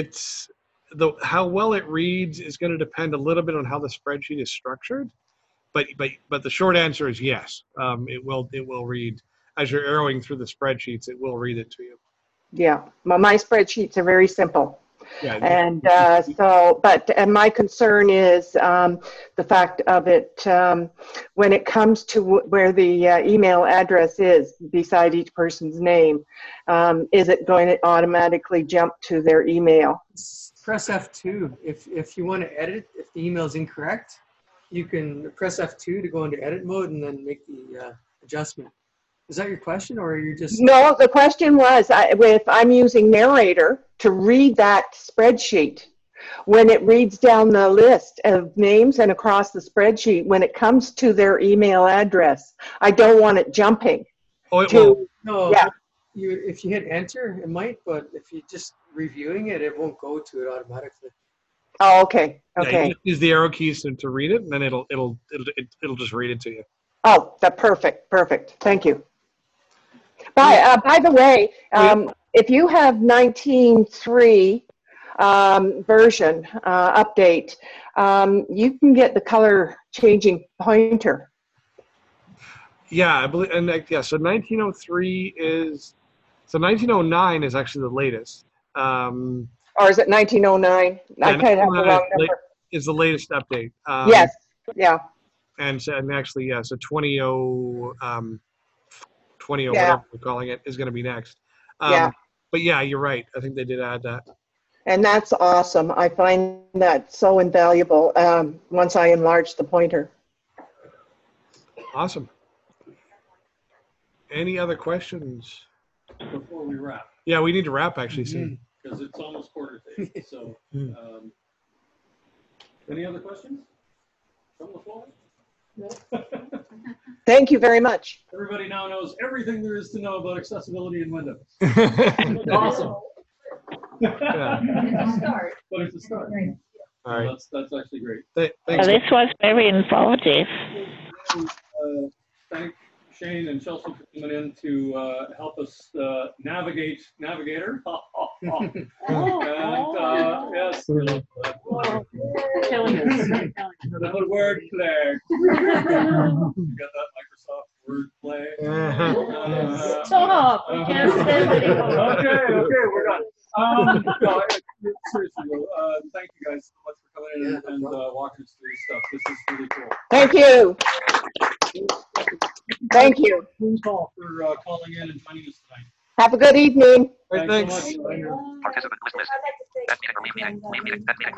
How well it reads is going to depend a little bit on how the spreadsheet is structured. but the short answer is yes. It will read as you're arrowing through the spreadsheets. It will read it to you. Yeah, my spreadsheets are very simple. Yeah. And and my concern is the fact of it, when it comes to where the email address is beside each person's name, is it going to automatically jump to their email? Press F2. If you want to edit, if the email is incorrect, you can press F2 to go into edit mode and then make the adjustment. Is that your question, or are you just? No, the question was, if I'm using Narrator to read that spreadsheet, when it reads down the list of names and across the spreadsheet, when it comes to their email address, I don't want it jumping. Oh, it won't. No, yeah. If you hit enter, it might, but if you're just reviewing it, it won't go to it automatically. Oh, okay. Yeah, Okay. you just use the arrow keys to read it, and then it'll just read it to you. Oh, perfect. Thank you. By the way, if you have 19.3 version update, you can get the color changing pointer. Yeah, I believe, and yeah, so 1903 is, so 1909 is actually the latest. Or is it 1909? Yeah, I kind of have the wrong number. Is the latest update. Yes, yeah. And actually, yeah, so 20, Yeah. whatever we're calling it, is going to be next. Yeah. But yeah, you're right. I think they did add that. And that's awesome. I find that so invaluable once I enlarge the pointer. Awesome. Any other questions? Before we wrap, Yeah, we need to wrap actually soon. because it's almost quarter to 8. So, any other questions from the floor? No. Thank you very much. Everybody now knows everything there is to know about accessibility in Windows. Awesome. Yeah. It's a start. But it's a start. All right. That's actually great. Thanks. This was very informative. Thank Shane and Chelsea for coming in to help us navigate Navigator. And yes, Killing us. the word play. You got that Microsoft word play. Stop. We can't stand it anymore. Okay, we're done. No, seriously, thank you guys so much for coming in and walking us through this stuff. This is really cool. Thank you. Thank you. Phone call for calling in and joining us tonight. Have a good evening. Thanks so much. Participant list missed. That meeting or leave meeting. Leave meeting. That meeting.